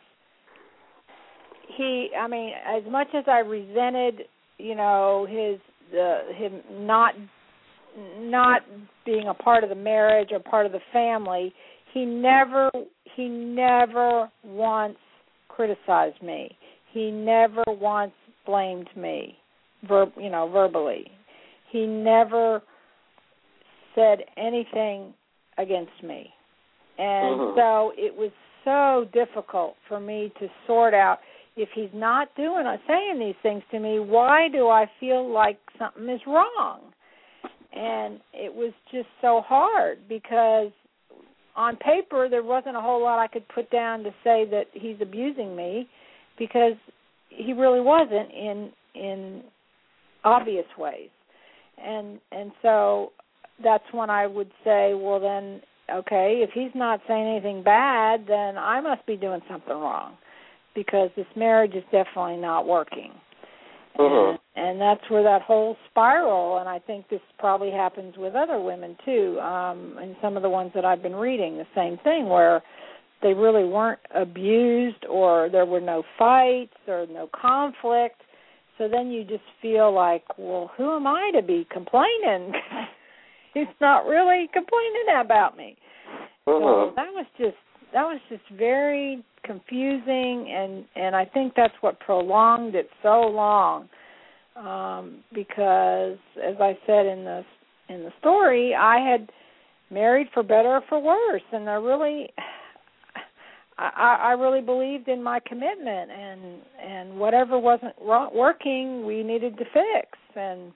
he, I mean, as much as I resented, you know, his, uh, him not, not being a part of the marriage or part of the family, he never, he never once criticized me. He never once blamed me, ver- you know, verbally. He never said anything against me. And uh-huh. so it was so difficult for me to sort out, if he's not doing or saying these things to me, why do I feel like something is wrong? And it was just so hard because on paper, there wasn't a whole lot I could put down to say that he's abusing me, because he really wasn't in in obvious ways. And and so that's when I would say, well then, okay, if he's not saying anything bad, then I must be doing something wrong, because this marriage is definitely not working. Uh-huh. And, and that's where that whole spiral, and I think this probably happens with other women too, um, and some of the ones that I've been reading, the same thing, where they really weren't abused or there were no fights or no conflict. So then you just feel like, well, who am I to be complaining? He's not really complaining about me. Uh-huh. So that was just that was just very confusing, and, and I think that's what prolonged it so long, um, because, as I said in the in the story, I had married for better or for worse, and I really, I, I really believed in my commitment, and and whatever wasn't working, we needed to fix, and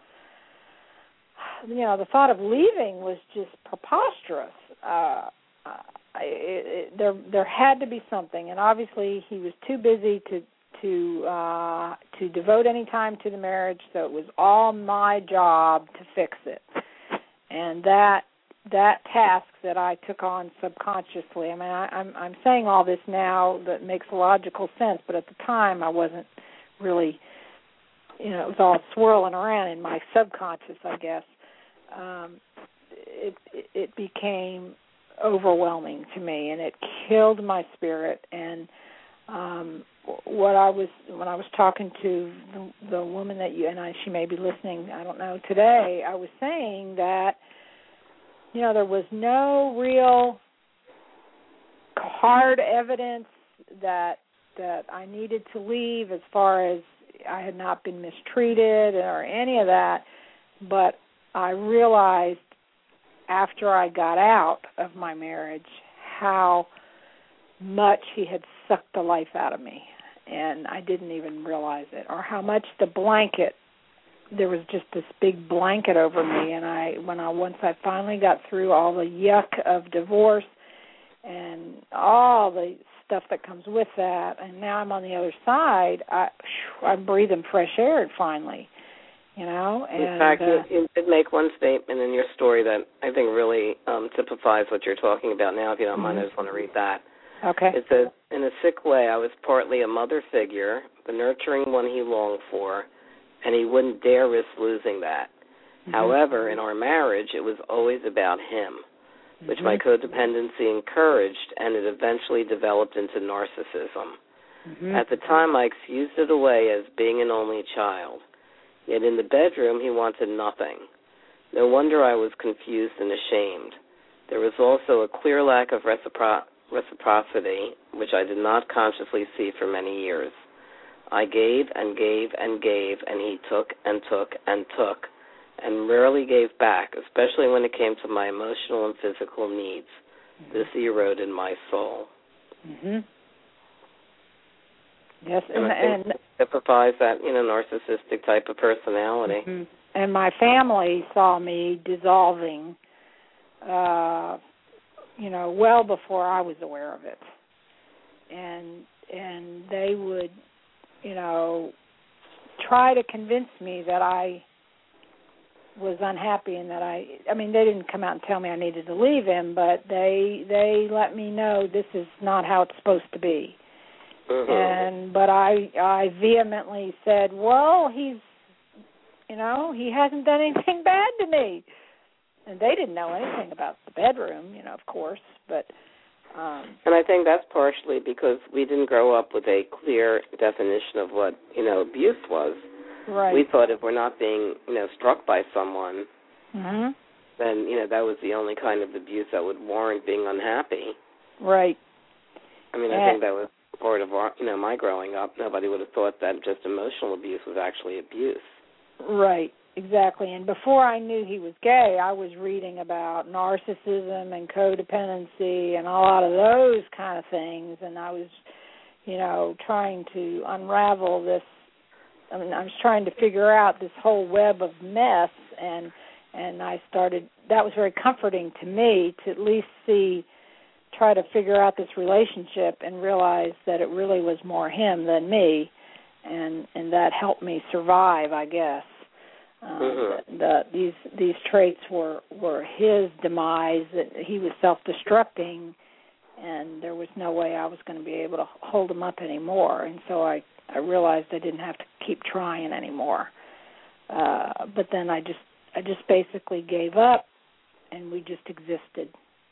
you know, the thought of leaving was just preposterous. Uh, It, it, there there had to be something, and obviously he was too busy to to uh, to devote any time to the marriage, so it was all my job to fix it. And that that task that I took on subconsciously. I mean, I, I'm I'm saying all this now that makes logical sense, but at the time I wasn't really, you know, it was all swirling around in my subconscious, I guess. Um, it, it it became overwhelming to me, and it killed my spirit. And um, what I was when I was talking to the, the woman that you and I, she may be listening, I don't know, today, I was saying that, you know, there was no real hard evidence that that I needed to leave as far as I had not been mistreated or any of that, but I realized after I got out of my marriage how much he had sucked the life out of me, and I didn't even realize it, or how much the blanket, there was just this big blanket over me, and I when I once I finally got through all the yuck of divorce and all the stuff that comes with that, and now I'm on the other side, I, I'm breathing fresh air finally, you know. And, in fact, uh, you, you did make one statement in your story that I think really um, typifies what you're talking about now. If you don't mind, mm-hmm. I just want to read that. Okay. It says, in a sick way, I was partly a mother figure, the nurturing one he longed for, and he wouldn't dare risk losing that. Mm-hmm. However, in our marriage, it was always about him, mm-hmm. which my codependency encouraged, and it eventually developed into narcissism. Mm-hmm. At the time, I excused it away as being an only child. Yet in the bedroom, he wanted nothing. No wonder I was confused and ashamed. There was also a clear lack of recipro- reciprocity, which I did not consciously see for many years. I gave and gave and gave, and he took and took and took, and rarely gave back, especially when it came to my emotional and physical needs. Mm-hmm. This eroded my soul. Mm-hmm. Yes, and, and, and it typifies that, you know, narcissistic type of personality. Mm-hmm. And my family saw me dissolving, uh, you know, well before I was aware of it, and and they would, you know, try to convince me that I was unhappy and that I, I mean, they didn't come out and tell me I needed to leave him, but they they let me know this is not how it's supposed to be. Mm-hmm. And but I I vehemently said, well, he's, you know, he hasn't done anything bad to me. And they didn't know anything about the bedroom, you know, of course. But um, and I think that's partially because we didn't grow up with a clear definition of what, you know, abuse was. Right. We thought if we're not being, you know, struck by someone, mm-hmm. then, you know, that was the only kind of abuse that would warrant being unhappy. Right. I mean, I and, think that was part of our, you know, my growing up. Nobody would have thought that just emotional abuse was actually abuse. Right, exactly. And before I knew he was gay, I was reading about narcissism and codependency and a lot of those kind of things, and I was, you know, trying to unravel this. I mean, I was trying to figure out this whole web of mess, and and I started, that was very comforting to me to at least see, try to figure out this relationship and realize that it really was more him than me, and and that helped me survive, I guess. Um, mm-hmm. the, the, these these traits were, were his demise, that he was self-destructing, and there was no way I was going to be able to hold him up anymore, and so I, I realized I didn't have to keep trying anymore. Uh, but then I just I just basically gave up, and we just existed.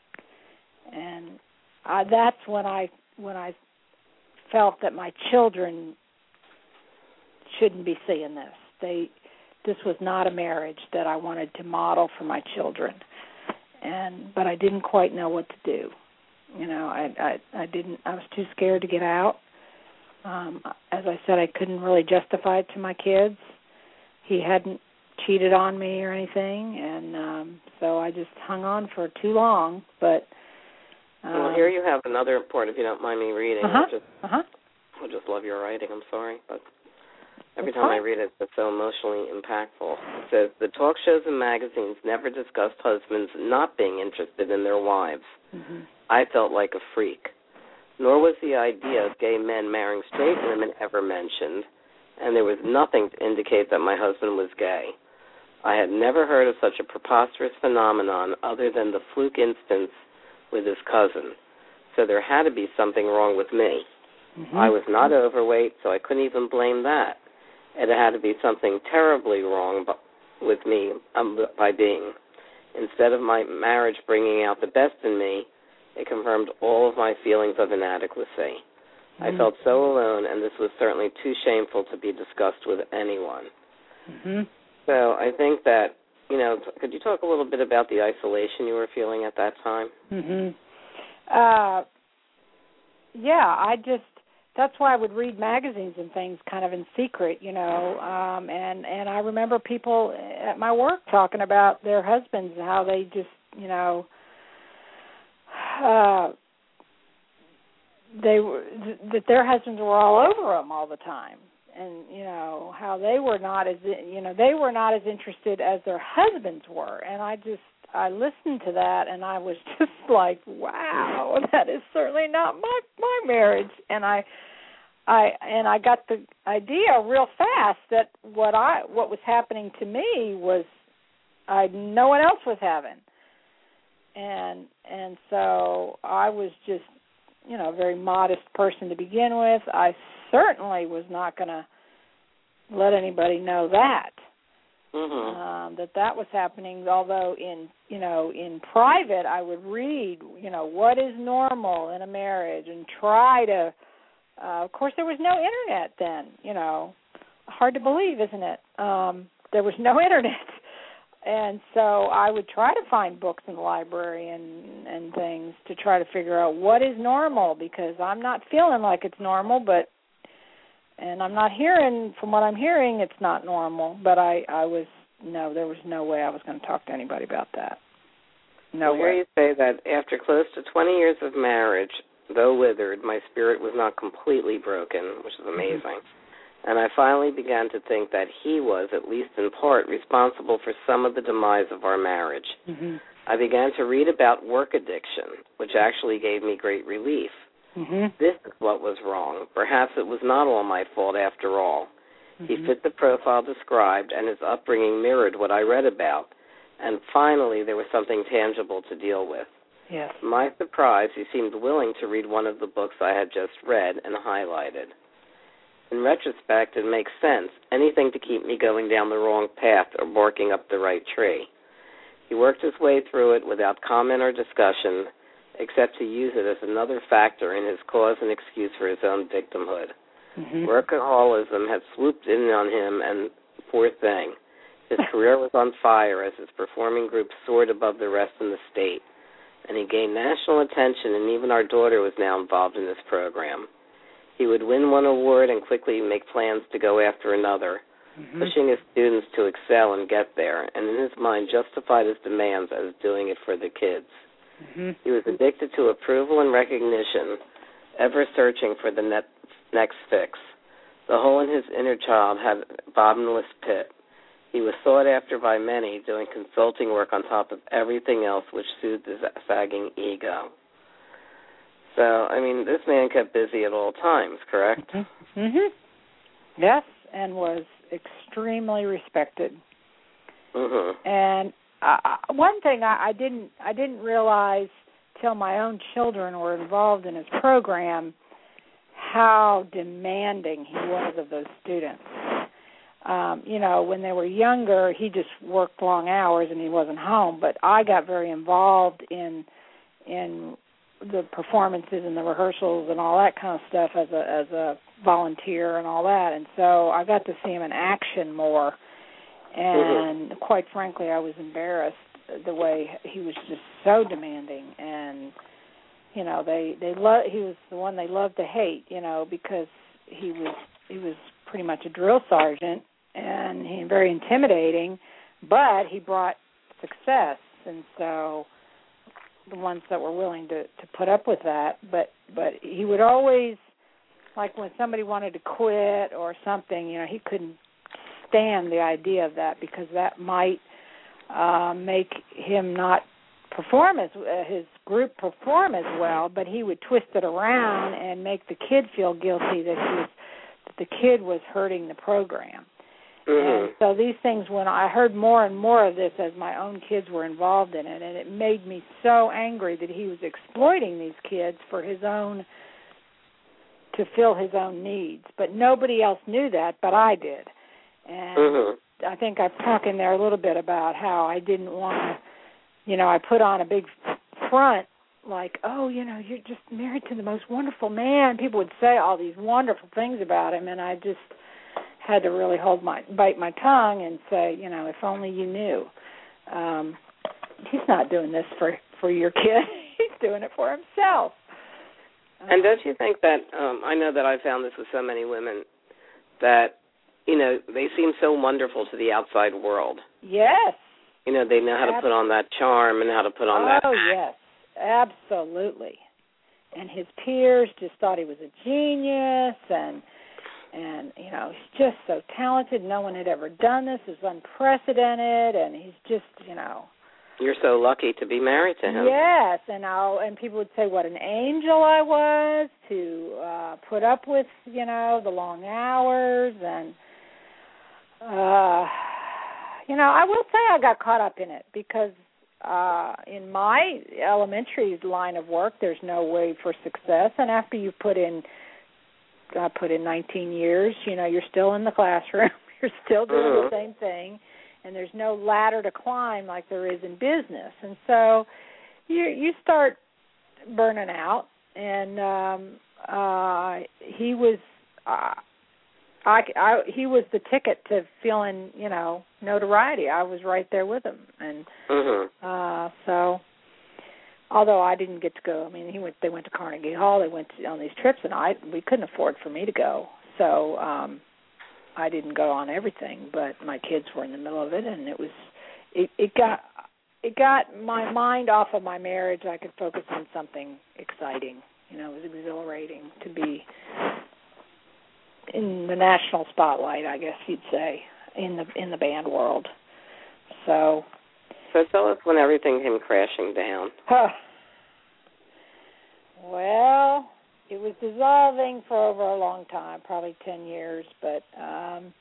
And I, that's when I when I felt that my children shouldn't be seeing this. They this was not a marriage that I wanted to model for my children, and but I didn't quite know what to do. You know, I I, I didn't. I was too scared to get out. Um, as I said, I couldn't really justify it to my kids. He hadn't cheated on me or anything, and um, so I just hung on for too long. But um, well, here you have another report, if you don't mind me reading. Uh-huh, I just, uh-huh. I just love your writing. I'm sorry, but every That's time fine. I read it, it's so emotionally impactful. It says, the talk shows and magazines never discussed husbands not being interested in their wives. Mm-hmm. I felt like a freak. Nor was the idea of gay men marrying straight women ever mentioned, and there was nothing to indicate that my husband was gay. I had never heard of such a preposterous phenomenon other than the fluke instance with his cousin, so there had to be something wrong with me. Mm-hmm. I was not overweight, so I couldn't even blame that. It had to be something terribly wrong with me um, by being. Instead of my marriage bringing out the best in me, it confirmed all of my feelings of inadequacy. Mm-hmm. I felt so alone, and this was certainly too shameful to be discussed with anyone. Mm-hmm. So I think that, you know, could you talk a little bit about the isolation you were feeling at that time? Mm-hmm. Uh, yeah, I just, that's why I would read magazines and things kind of in secret, you know, um, and, and I remember people at my work talking about their husbands and how they just, you know, uh, they were, that their husbands were all over them all the time. And, you know, how they were not as, you know, they were not as interested as their husbands were. And I just, I listened to that, and I was just like, wow, that is certainly not my my marriage. And I, I, and I got the idea real fast that what I, what was happening to me was, I no one else was having. And and so I was just, you know, a very modest person to begin with. I certainly was not going to let anybody know that. Mm-hmm. Um, that that was happening, although in, you know, in private I would read, you know, what is normal in a marriage and try to, uh, of course there was no internet then, you know, hard to believe, isn't it? Um, there was no internet. And so I would try to find books in the library and, and things to try to figure out what is normal, because I'm not feeling like it's normal, but and I'm not hearing, from what I'm hearing, it's not normal. But I, I was, no, there was no way I was going to talk to anybody about that. No well, way. I hear you say that after close to twenty years of marriage, though withered, my spirit was not completely broken, which is amazing. Mm-hmm. And I finally began to think that he was, at least in part, responsible for some of the demise of our marriage. Mm-hmm. I began to read about work addiction, which actually gave me great relief. Mm-hmm. This is what was wrong. Perhaps it was not all my fault after all. Mm-hmm. He fit the profile described, and his upbringing mirrored what I read about. And finally, there was something tangible to deal with. Yes. To my surprise, he seemed willing to read one of the books I had just read and highlighted. In retrospect, it makes sense. Anything to keep me going down the wrong path or barking up the right tree. He worked his way through it without comment or discussion, except to use it as another factor in his cause and excuse for his own victimhood. Mm-hmm. Workaholism had swooped in on him, and poor thing, his career was on fire as his performing group soared above the rest in the state, and he gained national attention, and even our daughter was now involved in this program. He would win one award and quickly make plans to go after another, mm-hmm. pushing his students to excel and get there, and in his mind justified his demands as doing it for the kids. Mm-hmm. He was addicted to approval and recognition, ever searching for the net, next fix. The hole in his inner child had a bottomless pit. He was sought after by many, doing consulting work on top of everything else which soothed his sagging ego. So, I mean, this man kept busy at all times, correct? Mm-hmm. Mm-hmm. Yes, and was extremely respected. Mm-hmm. And Uh, one thing I, I didn't I didn't realize till my own children were involved in his program how demanding he was of those students. Um, you know, when they were younger, he just worked long hours and he wasn't home. But I got very involved in in the performances and the rehearsals and all that kind of stuff as a as a volunteer and all that. And so I got to see him in action more. And mm-hmm. quite frankly, I was embarrassed the way he was just so demanding. And, you know, they, they lo- he was the one they loved to hate, you know, because he was he was pretty much a drill sergeant and he very intimidating, but he brought success. And so the ones that were willing to, to put up with that, but, but he would always, like when somebody wanted to quit or something, you know, he couldn't stand the idea of that because that might uh, make him not perform as uh, his group perform as well. But he would twist it around and make the kid feel guilty that he was that the kid was hurting the program. Mm-hmm. And so these things, when I heard more and more of this as my own kids were involved in it, and it made me so angry that he was exploiting these kids for his own, to fill his own needs. But nobody else knew that, but I did. And mm-hmm. I think I've talked in there a little bit about how I didn't want to, you know, I put on a big front like, oh, you know, you're just married to the most wonderful man. People would say all these wonderful things about him, and I just had to really hold my bite my tongue and say, you know, if only you knew. Um, he's not doing this for, for your kid. He's doing it for himself. And don't you think that, um, I know that I found this with so many women, that, you know, they seem so wonderful to the outside world. Yes. You know, they know how to put on that charm and how to put on oh, that Oh, yes, absolutely. And his peers just thought he was a genius, and And, you know, he's just so talented. No one had ever done this. It's unprecedented, and he's just, you know. You're so lucky to be married to him. Yes, and I'll, and people would say what an angel I was to uh, put up with, you know, the long hours. And, uh, you know, I will say I got caught up in it because uh, in my elementary line of work, there's no way for success. And after you put in I put in nineteen years, you know, you're still in the classroom, you're still doing mm-hmm. the same thing, and there's no ladder to climb like there is in business. And so you you start burning out, and um, uh, he was uh, I, I he was the ticket to feeling, you know, notoriety. I was right there with him, and mm-hmm. uh, so. Although I didn't get to go, I mean, he went. They went to Carnegie Hall. They went to, on these trips, and I we couldn't afford for me to go, so um, I didn't go on everything. But my kids were in the middle of it, and it was it, it got it got my mind off of my marriage. I could focus on something exciting. You know, it was exhilarating to be in the national spotlight, I guess you'd say, in the in the band world. So. So tell us when everything came crashing down. Huh. Well, it was dissolving for over a long time, probably ten years. But um,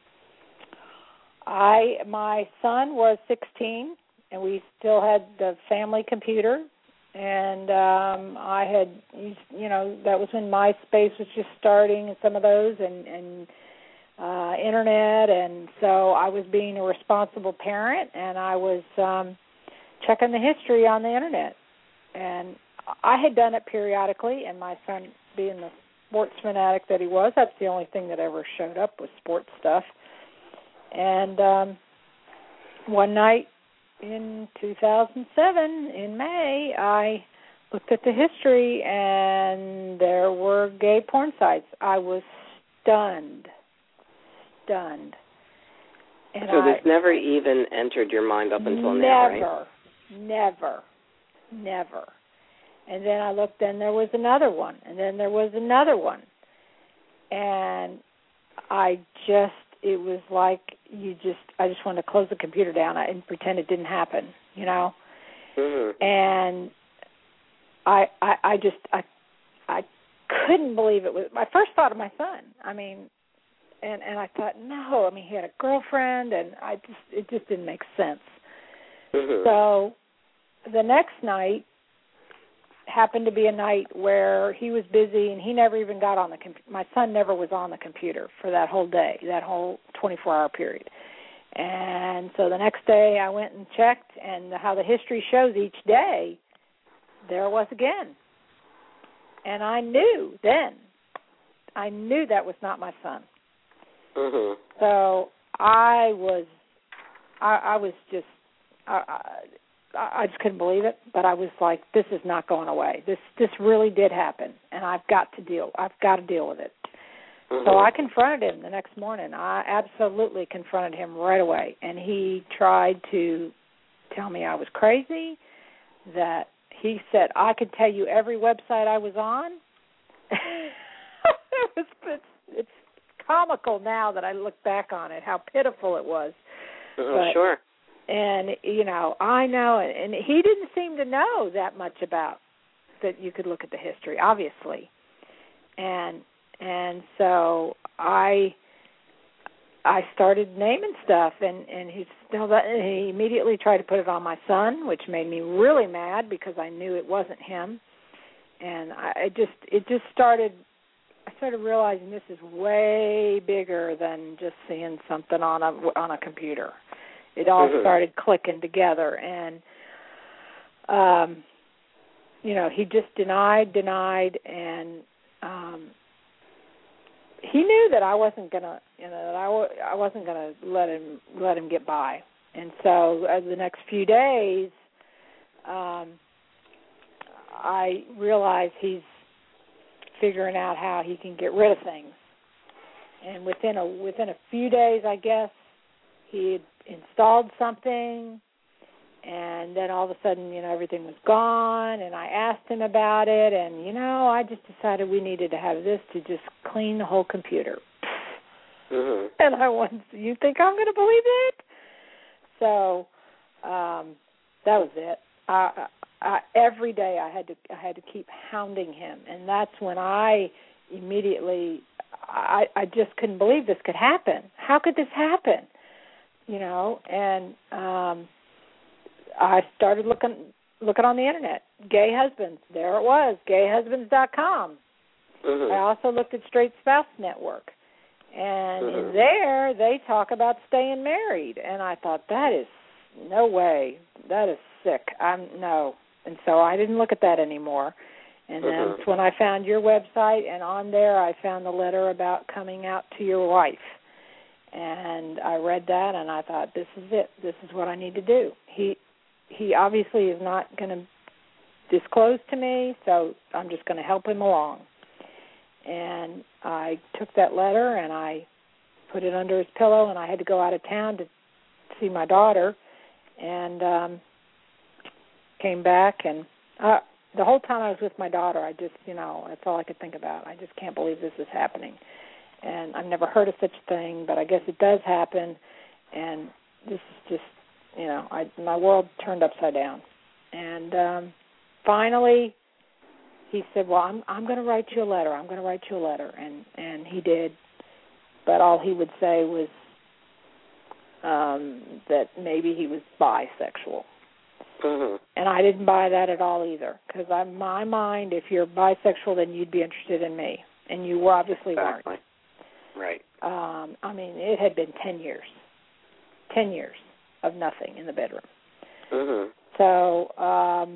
I, my son was sixteen, and we still had the family computer. And um, I had, you know, that was when MySpace was just starting, and some of those, and, and uh, internet. And so I was being a responsible parent, and I was um, checking the history on the internet. And I had done it periodically, and my son, being the sports fanatic that he was, that's the only thing that ever showed up was sports stuff. And um, one night in two thousand seven, in May, I looked at the history, and there were gay porn sites. I was stunned, stunned. And so this I, never even entered your mind up until never, now, right? Never, never, never. And then I looked, and there was another one, and then there was another one. And I just, it was like you just, I just wanted to close the computer down and pretend it didn't happen, you know? Mm-hmm. And I, I, I just, I, I couldn't believe it was, my first thought of my son. I mean, and, and I thought, no, I mean, he had a girlfriend, and I just, it just didn't make sense. Mm-hmm. So the next night happened to be a night where he was busy, and he never even got on the computer. My son never was on the computer for that whole day, that whole twenty-four hour period. And so the next day I went and checked, and how the history shows each day, there it was again. And I knew then, I knew that was not my son. Mm-hmm. So I was, I, I was just, I, I, I just couldn't believe it. But I was like, this is not going away. This, this really did happen, and I've got to deal. I've got to deal with it. Mm-hmm. So I confronted him the next morning. I absolutely confronted him right away, and he tried to tell me I was crazy. That he said I could tell you every website I was on. it was, it's, it's comical now that I look back on it, how pitiful it was. Oh, but, sure. And, you know, I know, and he didn't seem to know that much about that you could look at the history, obviously. And and so I I started naming stuff, and and he still he immediately tried to put it on my son, which made me really mad because I knew it wasn't him, and I it just it just started. I started realizing this is way bigger than just seeing something on a on a computer. It all mm-hmm. started clicking together, and um, you know, he just denied, denied, and um, he knew that I wasn't gonna, you know, that I, w- I wasn't gonna let him let him get by. And so, as the next few days, um, I realized he's figuring out how he can get rid of things. And within a within a few days, I guess, he had installed something, and then all of a sudden, you know, everything was gone, and I asked him about it, and, you know, I just decided we needed to have this to just clean the whole computer. Mm-hmm. And I went, you think I'm going to believe it? So um, that was it. I, I, every day I had to I had to keep hounding him, and that's when I immediately, I, I just couldn't believe this could happen. How could this happen? You know, and um, I started looking looking on the internet. Gay husbands, there it was, gay husbands dot com. Mm-hmm. I also looked at Straight Spouse Network, and mm-hmm. in there they talk about staying married, and I thought, that is no way, that is sick. I'm no, and so I didn't look at that anymore. And then mm-hmm. that's when I found your website, and on there I found the letter about coming out to your wife. And I read that, and I thought, this is it. This is what I need to do. He he obviously is not going to disclose to me, so I'm just going to help him along. And I took that letter, and I put it under his pillow, and I had to go out of town to see my daughter, and um, came back. And uh, the whole time I was with my daughter, I just, you know, that's all I could think about. I just can't believe this is happening. And I've never heard of such a thing, but I guess it does happen, and this is just, you know, I, my world turned upside down. And um, finally, he said, well, I'm I'm going to write you a letter. I'm going to write you a letter. And, and he did, but all he would say was um, that maybe he was bisexual. Mm-hmm. And I didn't buy that at all either, because in my mind, if you're bisexual, then you'd be interested in me, and you were obviously Exactly. weren't. Right. Um, I mean, it had been ten years, ten years of nothing in the bedroom. Mm-hmm. So um,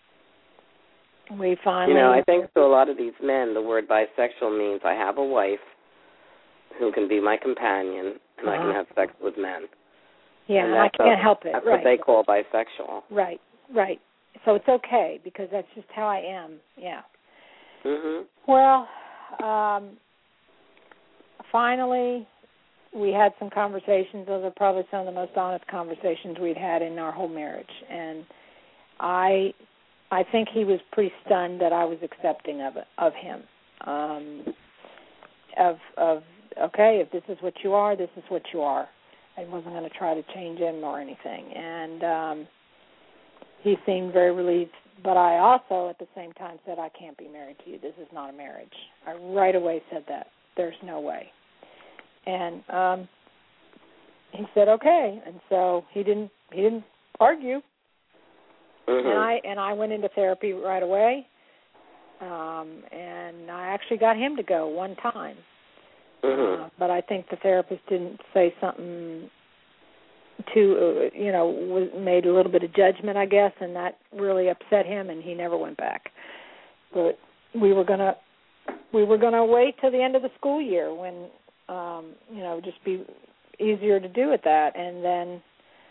we finally... You know, I think to a lot of these men, the word bisexual means I have a wife who can be my companion, and uh-huh. I can have sex with men. Yeah, and, and I can't a, help it. That's right. what they call bisexual. Right, right. So it's okay, because that's just how I am, yeah. Mm-hmm. Well... Um, Finally, we had some conversations. Those are probably some of the most honest conversations we'd had in our whole marriage. And I I think he was pretty stunned that I was accepting of it, of him. Um, of, of, okay, if this is what you are, this is what you are. I wasn't going to try to change him or anything. And um, he seemed very relieved. But I also, at the same time, said, I can't be married to you. This is not a marriage. I right away said that. There's no way. And um, he said, okay. And so he didn't he didn't argue. Mm-hmm. And I and I went into therapy right away. Um, and I actually got him to go one time. Mm-hmm. Uh, but I think the therapist didn't say something too, uh, you know, was, made a little bit of judgment, I guess, and that really upset him, and he never went back. But we were gonna we were gonna wait till the end of the school year when, um, you know, just be easier to do at that, and then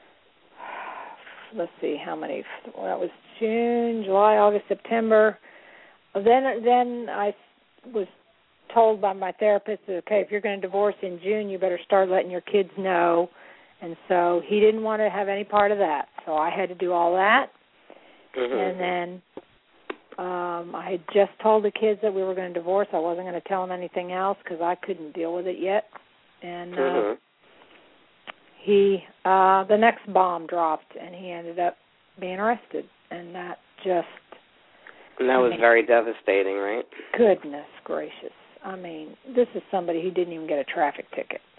let's see how many. Well, that was June, July, August, September. Then then I was told by my therapist, okay, if you're going to divorce in June, you better start letting your kids know. And so he didn't want to have any part of that. So I had to do all that. Mm-hmm. And then um, I had just told the kids that we were going to divorce. I wasn't going to tell them anything else because I couldn't deal with it yet. And uh, mm-hmm. he, uh, the next bomb dropped, and he ended up being arrested. And that just... And that I was mean, very devastating, right? Goodness gracious. I mean, this is somebody who didn't even get a traffic ticket.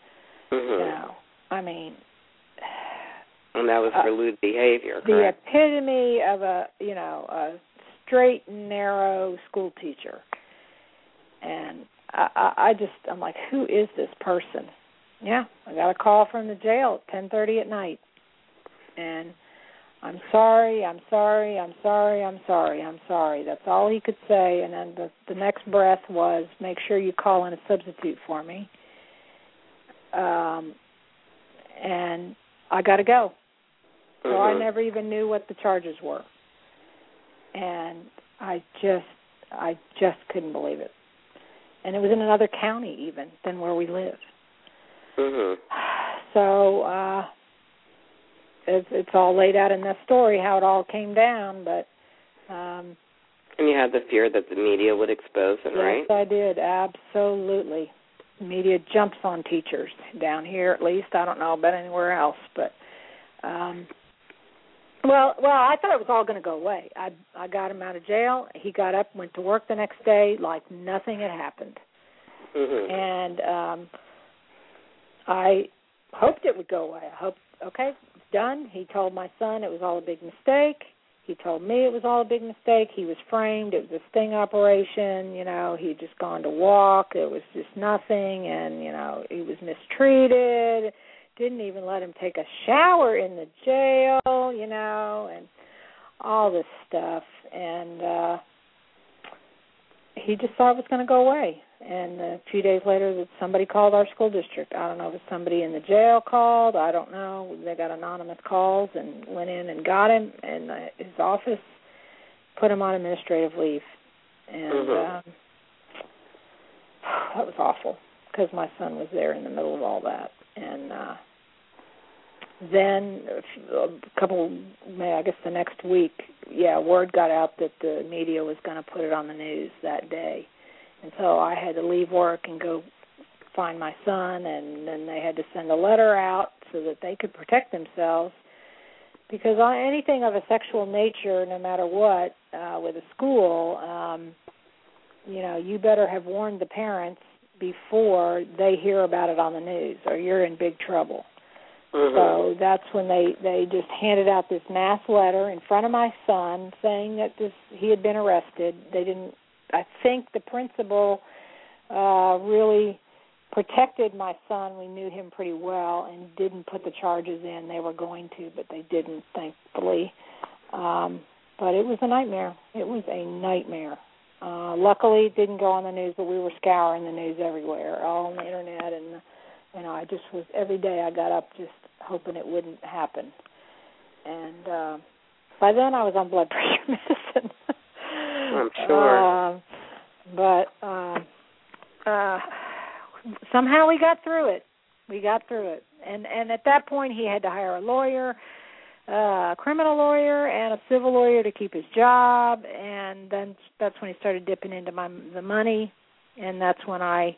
Mm-hmm. No, I mean, and that was for uh, lewd behavior, the correct? epitome of a, you know, a straight and narrow school teacher. And I, I, I just, I'm like, who is this person? Yeah, I got a call from the jail at ten thirty at night. And I'm sorry, I'm sorry, I'm sorry, I'm sorry, I'm sorry. That's all he could say. And then the, the next breath was, make sure you call in a substitute for me. Um, and I got to go. So mm-hmm. I never even knew what the charges were. And I just, I just couldn't believe it. And it was in another county even than where we live. Mm-hmm. So uh, it's, it's all laid out in that story how it all came down. But um, and you had the fear that the media would expose it, yes, right? Yes, I did. Absolutely. The media jumps on teachers down here, at least. I don't know about anywhere else, but um, well, well, I thought it was all going to go away. I I got him out of jail. He got up, went to work the next day like nothing had happened, mm-hmm. and um, I hoped it would go away. I hoped, okay, it's done. He told my son it was all a big mistake. He told me it was all a big mistake. He was framed. It was a sting operation. You know, he'd just gone to walk. It was just nothing, and, you know, he was mistreated. Didn't even let him take a shower in the jail, you know, and all this stuff. And uh, he just thought it was going to go away. And a few days later, somebody called our school district. I don't know if it's somebody in the jail called. I don't know. They got anonymous calls and went in and got him. And uh, his office put him on administrative leave. And mm-hmm. um, that was awful because my son was there in the middle of all that. And uh, then a couple, I guess the next week, yeah, word got out that the media was going to put it on the news that day. And so I had to leave work and go find my son, and then they had to send a letter out so that they could protect themselves. Because on anything of a sexual nature, no matter what, uh, with a school, um, you know, you better have warned the parents before they hear about it on the news, or you're in big trouble. Mm-hmm. So that's when they, they just handed out this mass letter in front of my son saying that this he had been arrested. They didn't. I think the principal uh, really protected my son. We knew him pretty well and didn't put the charges in. They were going to, but they didn't, thankfully. Um, but it was a nightmare. It was a nightmare. Uh, luckily, it didn't go on the news, but we were scouring the news everywhere, all on the Internet. And, you know, I just was, every day I got up just hoping it wouldn't happen. And uh, by then I was on blood pressure medicine. I'm sure. Uh, but uh, uh, somehow we got through it. We got through it. And and at that point, he had to hire a lawyer, uh, a criminal lawyer, and a civil lawyer to keep his job. And then that's when he started dipping into my the money. And that's when I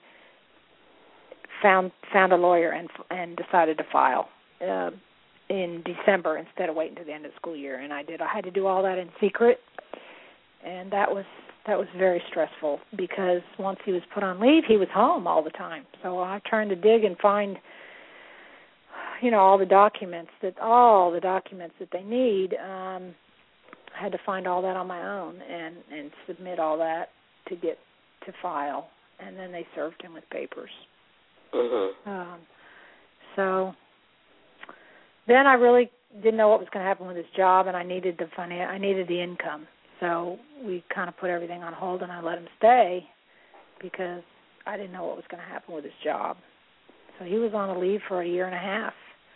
found found a lawyer and and decided to file uh, in December instead of waiting to the end of the school year. And I did. I had to do all that in secret. And that was that was very stressful because once he was put on leave, he was home all the time. So I turned to dig and find, you know, all the documents that all the documents that they need. Um, I had to find all that on my own and, and submit all that to get to file. And then they served him with papers. Mm-hmm. Um, so then I really didn't know what was going to happen with his job, and I needed the finan- I needed the income. So we kind of put everything on hold, and I let him stay because I didn't know what was going to happen with his job. So he was on a leave for a year and a half.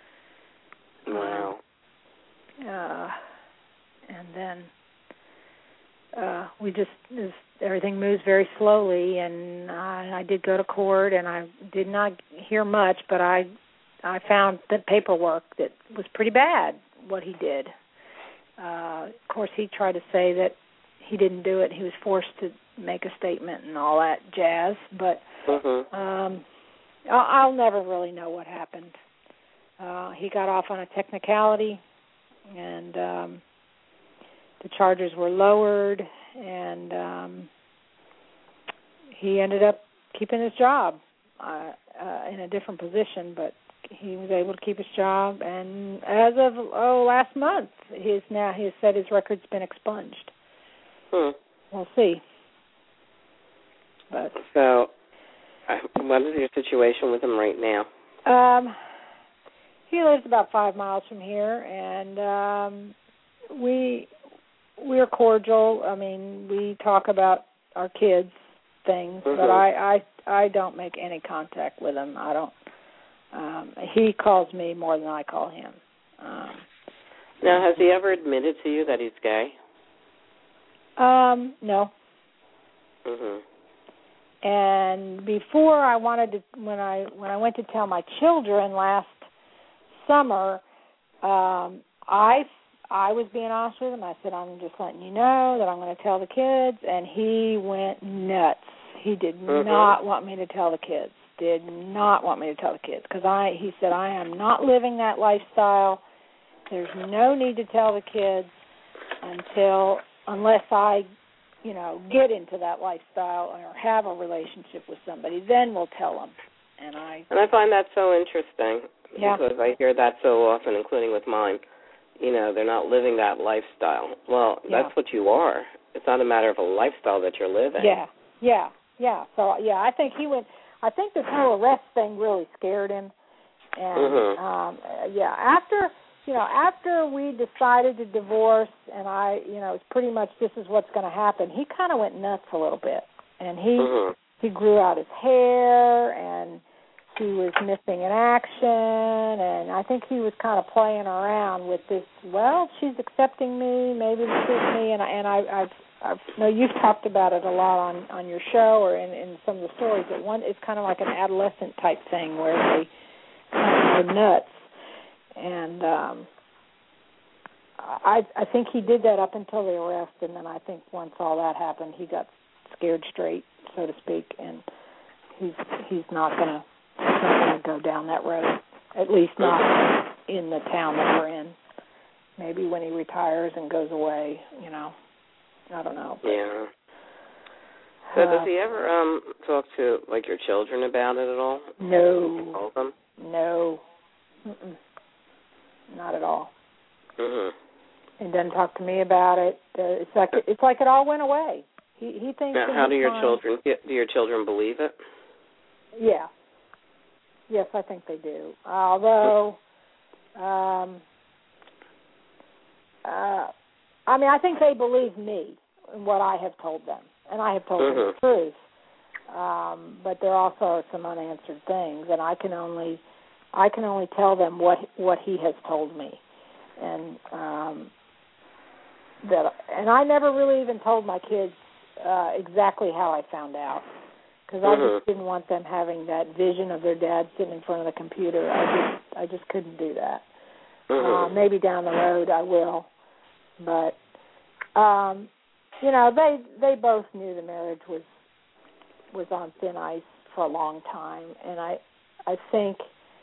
Wow. Um, uh, and then uh, we just, this, everything moves very slowly, and I, I did go to court, and I did not hear much, but I, I found the paperwork that was pretty bad, what he did. Uh, of course, he tried to say that he didn't do it. He was forced to make a statement and all that jazz. But mm-hmm. um, I'll, I'll never really know what happened. Uh, he got off on a technicality, and um, the charges were lowered, and um, he ended up keeping his job uh, uh, in a different position, but he was able to keep his job, and as of oh last month, his now he has said his record's been expunged. Hmm. We'll see. But so, uh, what is your situation with him right now? Um, he lives about five miles from here, and um, we we're cordial. I mean, we talk about our kids' things, mm-hmm. but I, I I don't make any contact with him. I don't. Um, he calls me more than I call him. Um, now, has he ever admitted to you that he's gay? Um, no. Mhm. And before I wanted to, when I when I went to tell my children last summer, um, I I was being honest with him. I said, I'm just letting you know that I'm going to tell the kids, and he went nuts. He did mm-hmm. not want me to tell the kids. Did not want me to tell the kids because I. He said, I am not living that lifestyle. There's no need to tell the kids until unless I. you know, get into that lifestyle or have a relationship with somebody, then we'll tell them. And I and I find that so interesting yeah. because I hear that so often, including with mine. You know, they're not living that lifestyle. Well, yeah. that's what you are. It's not a matter of a lifestyle that you're living. Yeah, yeah, yeah. So, yeah, I think he went, I think this whole arrest thing really scared him. And, mm-hmm. um, yeah, after... You know, after we decided to divorce, and I, you know, it's pretty much this is what's going to happen. He kind of went nuts a little bit, and he mm-hmm. he grew out his hair, and he was missing in action, and I think he was kind of playing around with this. Well, she's accepting me, maybe this is me, and I, and I, I've, I've, no, you've talked about it a lot on, on your show or in, in some of the stories. That one, it's kind of like an adolescent type thing where they kind of go nuts. And um, I I think he did that up until the arrest, and then I think once all that happened, he got scared straight, so to speak, and he's he's not gonna he's not gonna go down that road. At least not in the town that we're in. Maybe when he retires and goes away, you know. I don't know. But, yeah. So uh, does he ever um talk to like your children about it at all? No. Call them? No. Mm-mm. Not at all. Mm-hmm. He doesn't talk to me about it. Uh, it's like it's like it all went away. He he thinks. Now, how do your fine. children do your children believe it? Yeah. Yes, I think they do. Although, um, uh, I mean, I think they believe me and what I have told them, and I have told mm-hmm. them the truth. Um, but there also are some unanswered things, and I can only. I can only tell them what what he has told me, and um, that. And I never really even told my kids uh, exactly how I found out, because mm-hmm. I just didn't want them having that vision of their dad sitting in front of the computer. I just I just couldn't do that. Mm-hmm. Uh, maybe down the road I will, but um, you know they they both knew the marriage was was on thin ice for a long time, and I I think.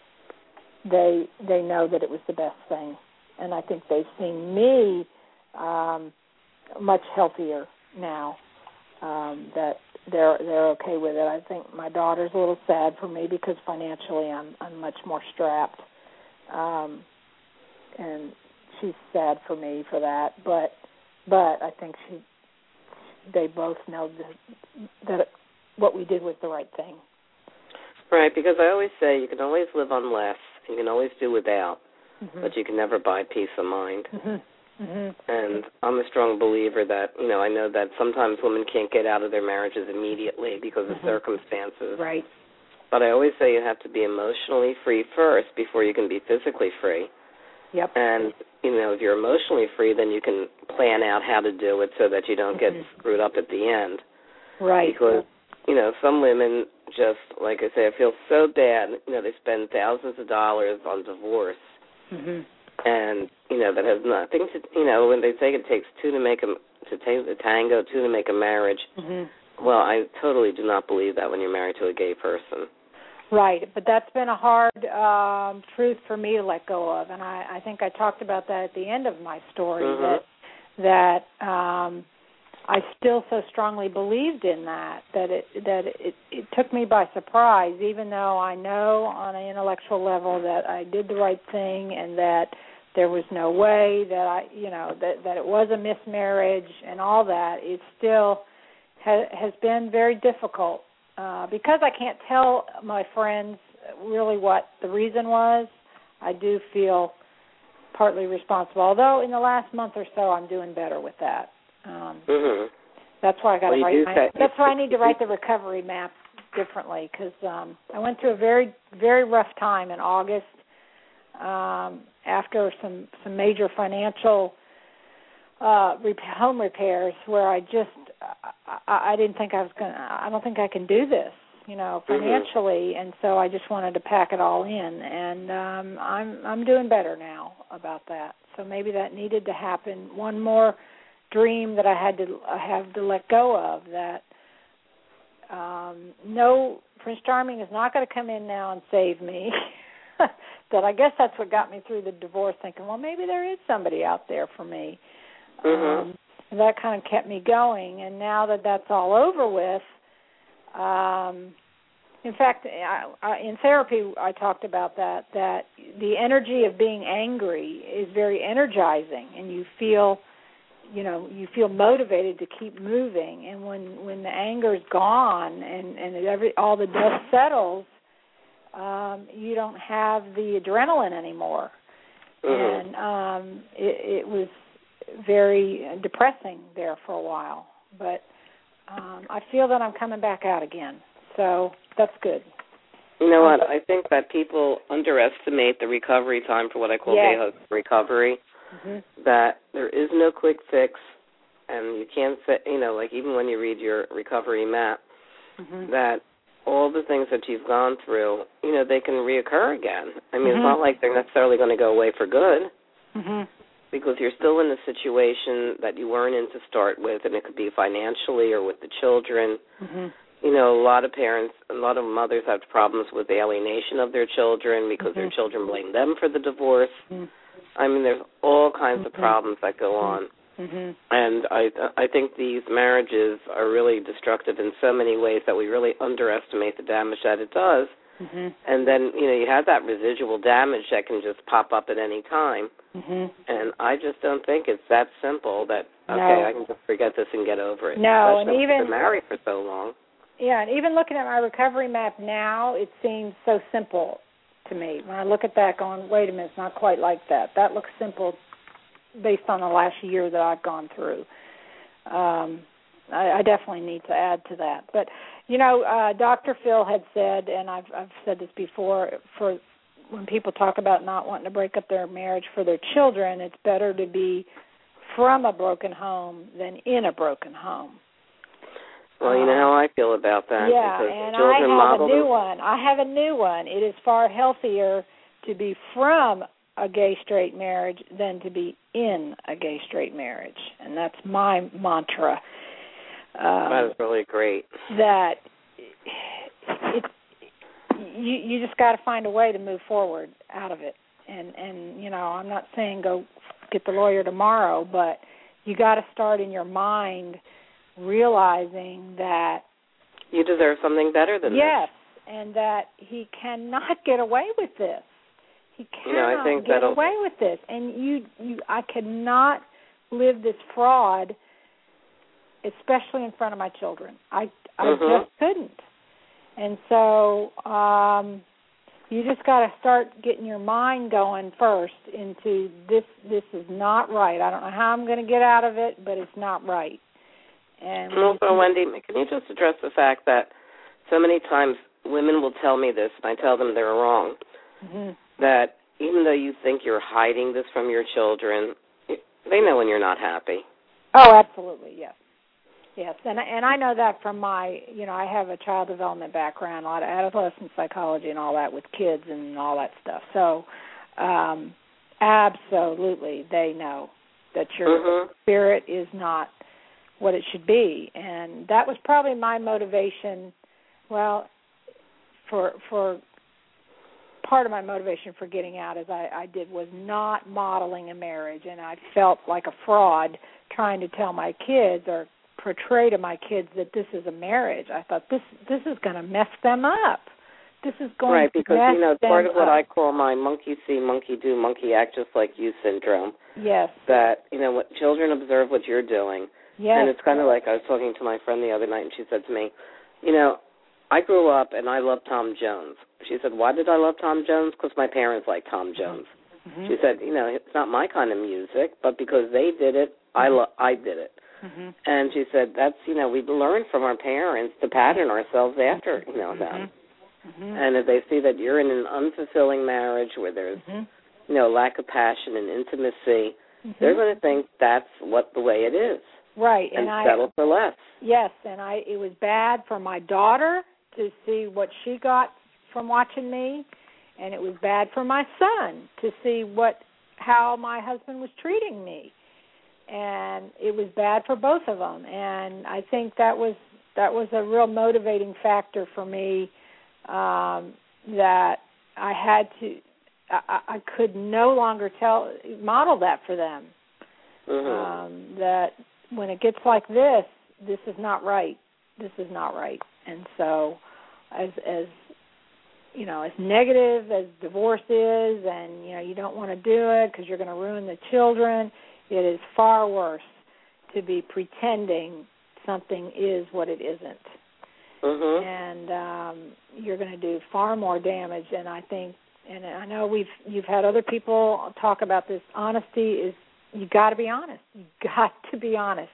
They they know that it was the best thing, and I think they've seen me um, much healthier now. Um, that they're they're okay with it. I think my daughter's a little sad for me because financially I'm I'm much more strapped, um, and she's sad for me for that. But but I think she they both know that that what we did was the right thing. Right, because I always say you can always live on less. You can always do without, mm-hmm. but you can never buy peace of mind. Mm-hmm. Mm-hmm. And I'm a strong believer that, you know, I know that sometimes women can't get out of their marriages immediately because of mm-hmm. circumstances. Right. But I always say you have to be emotionally free first before you can be physically free. Yep. And, you know, if you're emotionally free, then you can plan out how to do it so that you don't get mm-hmm. screwed up at the end. Right. Because, you know, some women just, like I say, I feel so bad. You know, they spend thousands of dollars on divorce. Mm-hmm. And, you know, that has nothing to, you know, when they say it takes two to make a, to take the tango, two to make a marriage. Mm-hmm. Well, I totally do not believe that when you're married to a gay person. Right, but that's been a hard um, truth for me to let go of, and I, I think I talked about that at the end of my story, mm-hmm. that, that um, I still so strongly believed in that that it that it, it took me by surprise, even though I know on an intellectual level that I did the right thing and that there was no way that I, you know, that, that it was a mismarriage and all that. It still ha, has been very difficult uh, because I can't tell my friends really what the reason was. I do feel partly responsible, although in the last month or so I'm doing better with that. Um, mm-hmm. That's why I got to well, write. My, say, that's why I need to write the recovery map differently because um, I went through a very, very rough time in August um, after some some major financial uh, rep- home repairs where I just I, I didn't think I was going. I don't think I can do this, you know, financially, mm-hmm. and so I just wanted to pack it all in, and um, I'm I'm doing better now about that. So maybe that needed to happen. One more dream that I had to I have to let go of, that um, no, Prince Charming is not going to come in now and save me. That I guess that's what got me through the divorce, thinking, well, maybe there is somebody out there for me. Mm-hmm. Um, that kind of kept me going, and now that that's all over with, um, in fact, I, I, in therapy I talked about that, that the energy of being angry is very energizing, and you feel you know, you feel motivated to keep moving, and when, when the anger's gone and, and every all the dust settles, um, you don't have the adrenaline anymore. Mm-hmm. And um, it, it was very depressing there for a while. But um, I feel that I'm coming back out again, so that's good. You know what? I think that people underestimate the recovery time for what I call yes. day hook recovery. Mm-hmm. That there is no quick fix, and you can't say, you know, like even when you read your recovery map, mm-hmm. that all the things that you've gone through, you know, they can reoccur again. I mean, mm-hmm. it's not like they're necessarily going to go away for good, mm-hmm. because you're still in a situation that you weren't in to start with, and it could be financially or with the children. Mm-hmm. You know, a lot of parents, a lot of mothers have problems with the alienation of their children because mm-hmm. their children blame them for the divorce. Mm-hmm. I mean, there's all kinds mm-hmm. of problems that go on. Mm-hmm. And I I think these marriages are really destructive in so many ways that we really underestimate the damage that it does. Mm-hmm. And then, you know, you have that residual damage that can just pop up at any time. Mm-hmm. And I just don't think it's that simple that, okay, no. I can just forget this and get over it. No, Especially and even... I've been married for so long. Yeah, and even looking at my recovery map now, it seems so simple to me. When I look at that going, wait a minute, it's not quite like that. That looks simple based on the last year that I've gone through. Um, I, I definitely need to add to that. But, you know, uh, Doctor Phil had said, and I've, I've said this before, for when people talk about not wanting to break up their marriage for their children, it's better to be from a broken home than in a broken home. Well, you know how I feel about that. Yeah, and I have a new one. I have a new one. It is far healthier to be from a gay-straight marriage than to be in a gay-straight marriage, and that's my mantra. Um, that is really great. That it, you you just got to find a way to move forward out of it, and and you know I'm not saying go get the lawyer tomorrow, but you got to start in your mind realizing that you deserve something better than yes, this. Yes, and that he cannot get away with this. He cannot you know, I think get away with this. And you, you, I cannot live this fraud, especially in front of my children. I, I mm-hmm. just couldn't. And so um, you just got to start getting your mind going first into this. This is not right. I don't know how I'm going to get out of it, but it's not right. And also, Wendy, can you just address the fact that so many times women will tell me this, and I tell them they're wrong, mm-hmm. that even though you think you're hiding this from your children, they know when you're not happy. Oh, absolutely, yes. Yes, and, and I know that from my, you know, I have a child development background, a lot of adolescent psychology and all that with kids and all that stuff. So, um, absolutely, they know that your mm-hmm. spirit is not what it should be, and that was probably my motivation. Well, for for part of my motivation for getting out, as I, I did, was not modeling a marriage, and I felt like a fraud trying to tell my kids or portray to my kids that this is a marriage. I thought this this is going to mess them up. This is going right, to because, mess you know, part of what up. I call my monkey see, monkey do, monkey act just like you syndrome. Yes. That, you know, what children observe what you're doing. Yes. And it's kind of like I was talking to my friend the other night, and she said to me, you know, I grew up and I loved Tom Jones. She said, why did I love Tom Jones? Because my parents liked Tom Jones. Mm-hmm. She said, you know, it's not my kind of music, but because they did it, I lo- I did it. Mm-hmm. And she said, that's, you know, we learn from our parents to pattern ourselves after, you know, them. Mm-hmm. And if they see that you're in an unfulfilling marriage where there's, mm-hmm. you know, lack of passion and intimacy, mm-hmm. they're going to think that's what the way it is. Right. And, and settle I, for less. Yes, and I it was bad for my daughter to see what she got from watching me, and it was bad for my son to see what how my husband was treating me. And it was bad for both of them. And I think that was that was a real motivating factor for me, um, that I had to, I, I could no longer tell model that for them. Mm-hmm. Um, that when it gets like this, this is not right. This is not right. And so, as as you know, as negative as divorce is, and you know, you don't want to do it because you're going to ruin the children. It is far worse to be pretending something is what it isn't. Mm-hmm. And um, you're going to do far more damage. And I think, and I know we've you've had other people talk about this. Honesty is, you got to be honest. You got to be honest,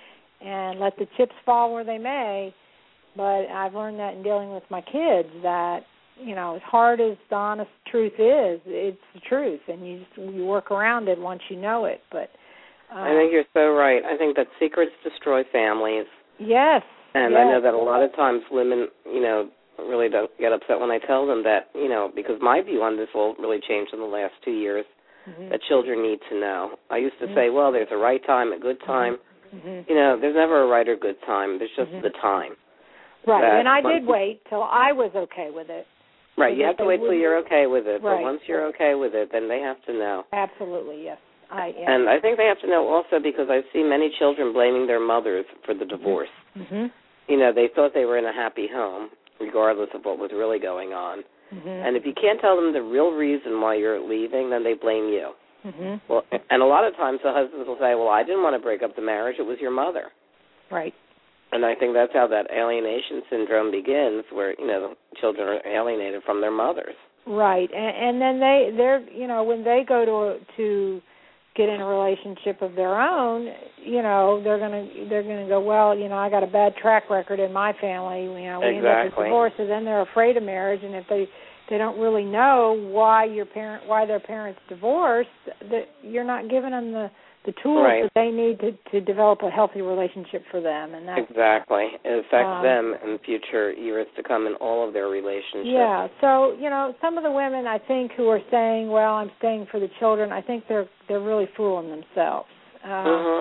and let the chips fall where they may. But I've learned that in dealing with my kids, that you know, as hard as the honest truth is, it's the truth, and you just, you work around it once you know it. But uh, I think you're so right. I think that secrets destroy families. Yes. And yes. I know that a lot of times women, you know, really don't get upset when I tell them that, you know, because my view on this will really changed in the last two years, mm-hmm. that children need to know. I used to mm-hmm. say, well, there's a right time, a good time. Mm-hmm. You know, there's never a right or good time. There's just mm-hmm. the time. Right, and I did wait till I was okay with it. Right, you have to wait till you're okay with it. Right. But once you're okay with it, then they have to know. Absolutely, yes. I, yeah. And I think they have to know also, because I see many children blaming their mothers for the divorce. Mm-hmm. You know, they thought they were in a happy home, regardless of what was really going on. Mm-hmm. And if you can't tell them the real reason why you're leaving, then they blame you. Mm-hmm. Well, and a lot of times the husbands will say, well, I didn't want to break up the marriage, it was your mother. Right. And I think that's how that alienation syndrome begins, where, you know, the children are alienated from their mothers. Right. And, and then they, they're, you know, when they go to to get in a relationship of their own, you know, they're gonna they're gonna go, well, you know, I got a bad track record in my family. You know, we exactly. end up with divorces, and they're afraid of marriage. And if they they don't really know why your parent why their parents divorced, that you're not giving them the the tools right. that they need to, to develop a healthy relationship for them. And that's, exactly. It affects um, them in future years to come in all of their relationships. Yeah. So, you know, some of the women, I think, who are saying, well, I'm staying for the children, I think they're they're really fooling themselves. Um,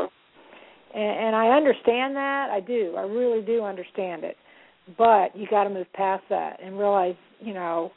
mm-hmm. and, and I understand that. I do. I really do understand it. But you got to move past that and realize, you know,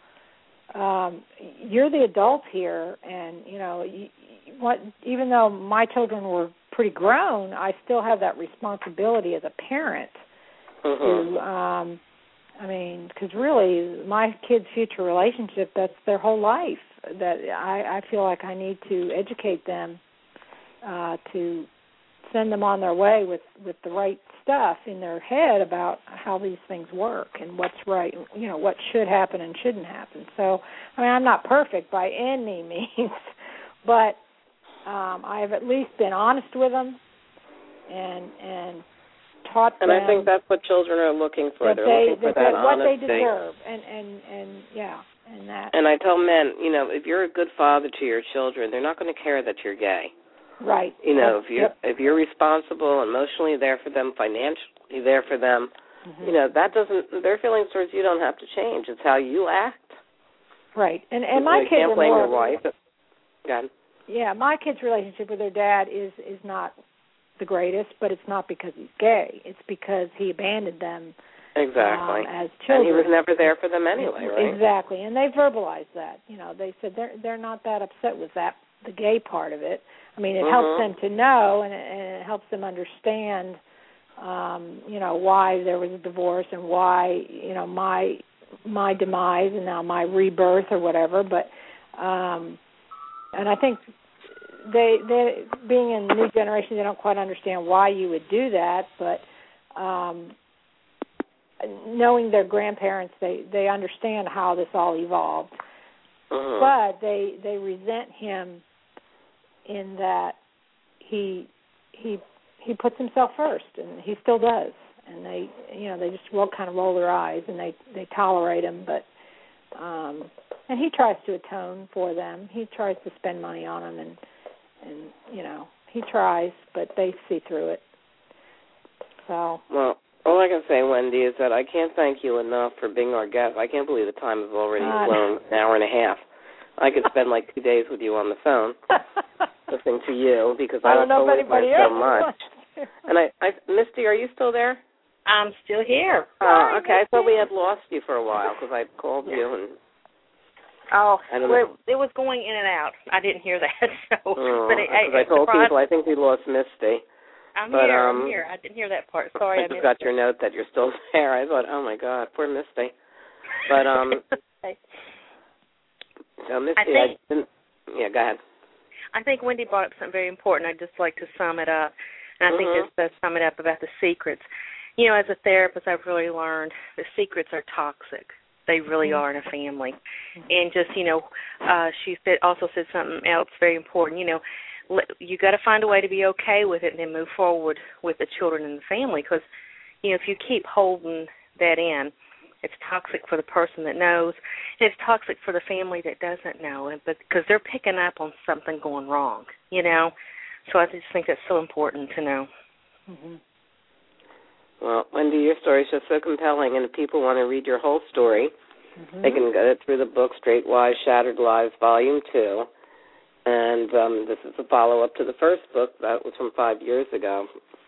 um, you're the adult here, and, you know, you, what, even though my children were pretty grown, I still have that responsibility as a parent mm-hmm. to, um, I mean, because really my kids' future relationship, that's their whole life. That I, I feel like I need to educate them uh, to send them on their way with, with the right stuff in their head about how these things work and what's right, you know, what should happen and shouldn't happen. So, I mean, I'm not perfect by any means, but Um, I've at least been honest with them and and taught and them. And I think that's what children are looking for. They're they, looking for that, that what honesty. What they deserve, and, and, and yeah, and that. And I tell men, you know, if you're a good father to your children, they're not going to care that you're gay. Right. You know, if you're yep. if you're responsible, emotionally there for them, financially there for them, mm-hmm. you know, that doesn't. Their feelings towards you don't have to change. It's how you act. Right. And and my you kids can't are blame more. your wife. God. Yeah, my kid's relationship with their dad is, is not the greatest, but it's not because he's gay. It's because he abandoned them exactly um, as children. And he was never there for them anyway, right? Exactly, and they verbalized that. You know, they said they're they're not that upset with that, the gay part of it. I mean, it mm-hmm. helps them to know, and it, and it helps them understand um, you know, why there was a divorce and why, you know, my my demise and now my rebirth or whatever. But um, and I think they they being in the new generation, they don't quite understand why you would do that. But um, knowing their grandparents, they they understand how this all evolved. Uh-huh. But they they resent him in that he he he puts himself first, and he still does. And they you know they just will kind of roll their eyes and they they tolerate him, but um, and he tries to atone for them. He tries to spend money on them, and and you know he tries, but they see through it. So well. All I can say, Wendy, is that I can't thank you enough for being our guest. I can't believe the time has already God. flown an hour and a half. I could spend like two days with you on the phone listening to you because I, I don't know if always anybody learn else so much. And I, I, Misty, are you still there? I'm still here. Oh, okay. I thought we had lost you for a while because I called yeah. you and. Oh, I don't well, know. it was going in and out. I didn't hear that. So, oh, but it, I, I told surprised. people I think we lost Misty. I'm but, here. um, I'm here. I didn't hear that part. Sorry, I I just missed got it. your note that you're still there. I thought, oh my God, poor Misty. But um, so Misty, I, I think, I didn't. Yeah, go ahead. I think Wendy brought up something very important. I'd just like to sum it up, and I mm-hmm. think just to sum it up about the secrets. You know, as a therapist, I've really learned the secrets are toxic. They really mm-hmm. are in a family, mm-hmm. and just you know, uh, she said also said something else very important. You know. You got to find a way to be okay with it and then move forward with the children and the family because, you know, if you keep holding that in, it's toxic for the person that knows, and it's toxic for the family that doesn't know, but because they're picking up on something going wrong, you know. So I just think that's so important to know. Mm-hmm. Well, Wendy, your story is just so compelling, and if people want to read your whole story, mm-hmm. they can get it through the book Straight Wives, Shattered Lives, Volume two. And um, this is a follow-up to the first book that was from five years ago.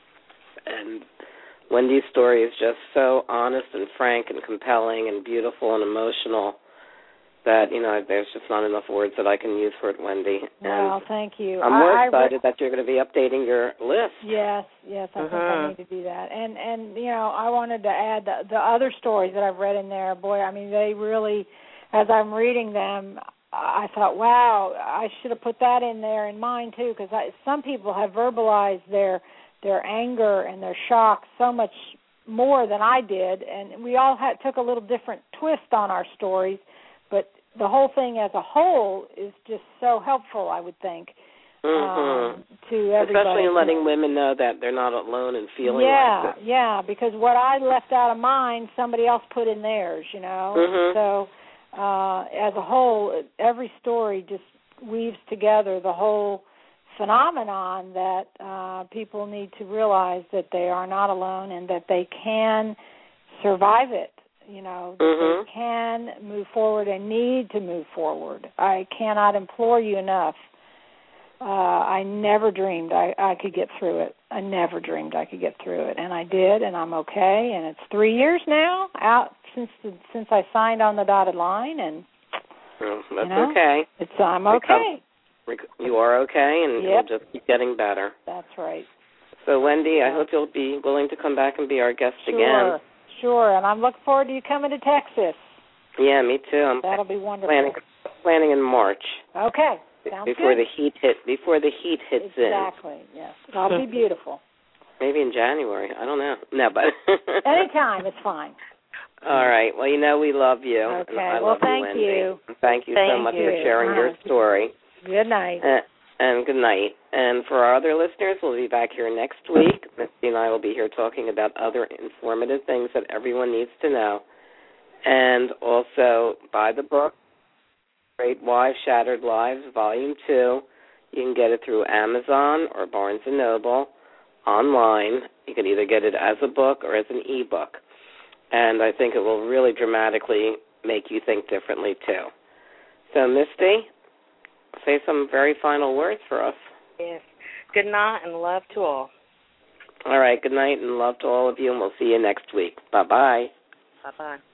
And Wendy's story is just so honest and frank and compelling and beautiful and emotional that, you know, there's just not enough words that I can use for it, Wendy. And well, thank you. I'm more I, excited I, that you're going to be updating your list. Yes, yes, I uh-huh. think I need to do that. And, and you know, I wanted to add the, the other stories that I've read in there. Boy, I mean, they really, as I'm reading them, I thought, wow, I should have put that in there in mine too, because some people have verbalized their their anger and their shock so much more than I did, and we all had, took a little different twist on our stories, but the whole thing as a whole is just so helpful, I would think, mm-hmm. um, to everybody. Especially in letting women know that they're not alone in feeling yeah, like this. Yeah, because what I left out of mine, somebody else put in theirs, you know, mm-hmm. so... Uh, as a whole, every story just weaves together the whole phenomenon that uh, people need to realize that they are not alone and that they can survive it, you know, that mm-hmm. they can move forward and need to move forward. I cannot implore you enough. Uh, I never dreamed I, I could get through it. I never dreamed I could get through it, and I did, and I'm okay, and it's three years now out since the, since I signed on the dotted line, and well, that's you know, okay. It's I'm okay. You are okay, and yep. you'll just keep getting better. That's right. So, Wendy, I yeah. hope you'll be willing to come back and be our guest sure. again. Sure, and I'm looking forward to you coming to Texas. Yeah, me too. I'm That'll be wonderful. Planning, planning in March. Okay, sounds before good. the heat hit. Before the heat hits exactly. in. Exactly. Yes, that'll be beautiful. Maybe in January. I don't know. No, but anytime, it's fine. All right. Well, you know we love you. Okay. And I well, love thank you, Wendy. you. Thank you thank so much you. for sharing uh, your story. Good night. Uh, and good night. And for our other listeners, we'll be back here next week. Misty and I will be here talking about other informative things that everyone needs to know. And also, buy the book, Great Wives, Shattered Lives, Volume two. You can get it through Amazon or Barnes and Noble online. You can either get it as a book or as an e-book. And I think it will really dramatically make you think differently, too. So, Misty, say some very final words for us. Yes. Good night and love to all. All right. Good night and love to all of you, and we'll see you next week. Bye-bye. Bye-bye.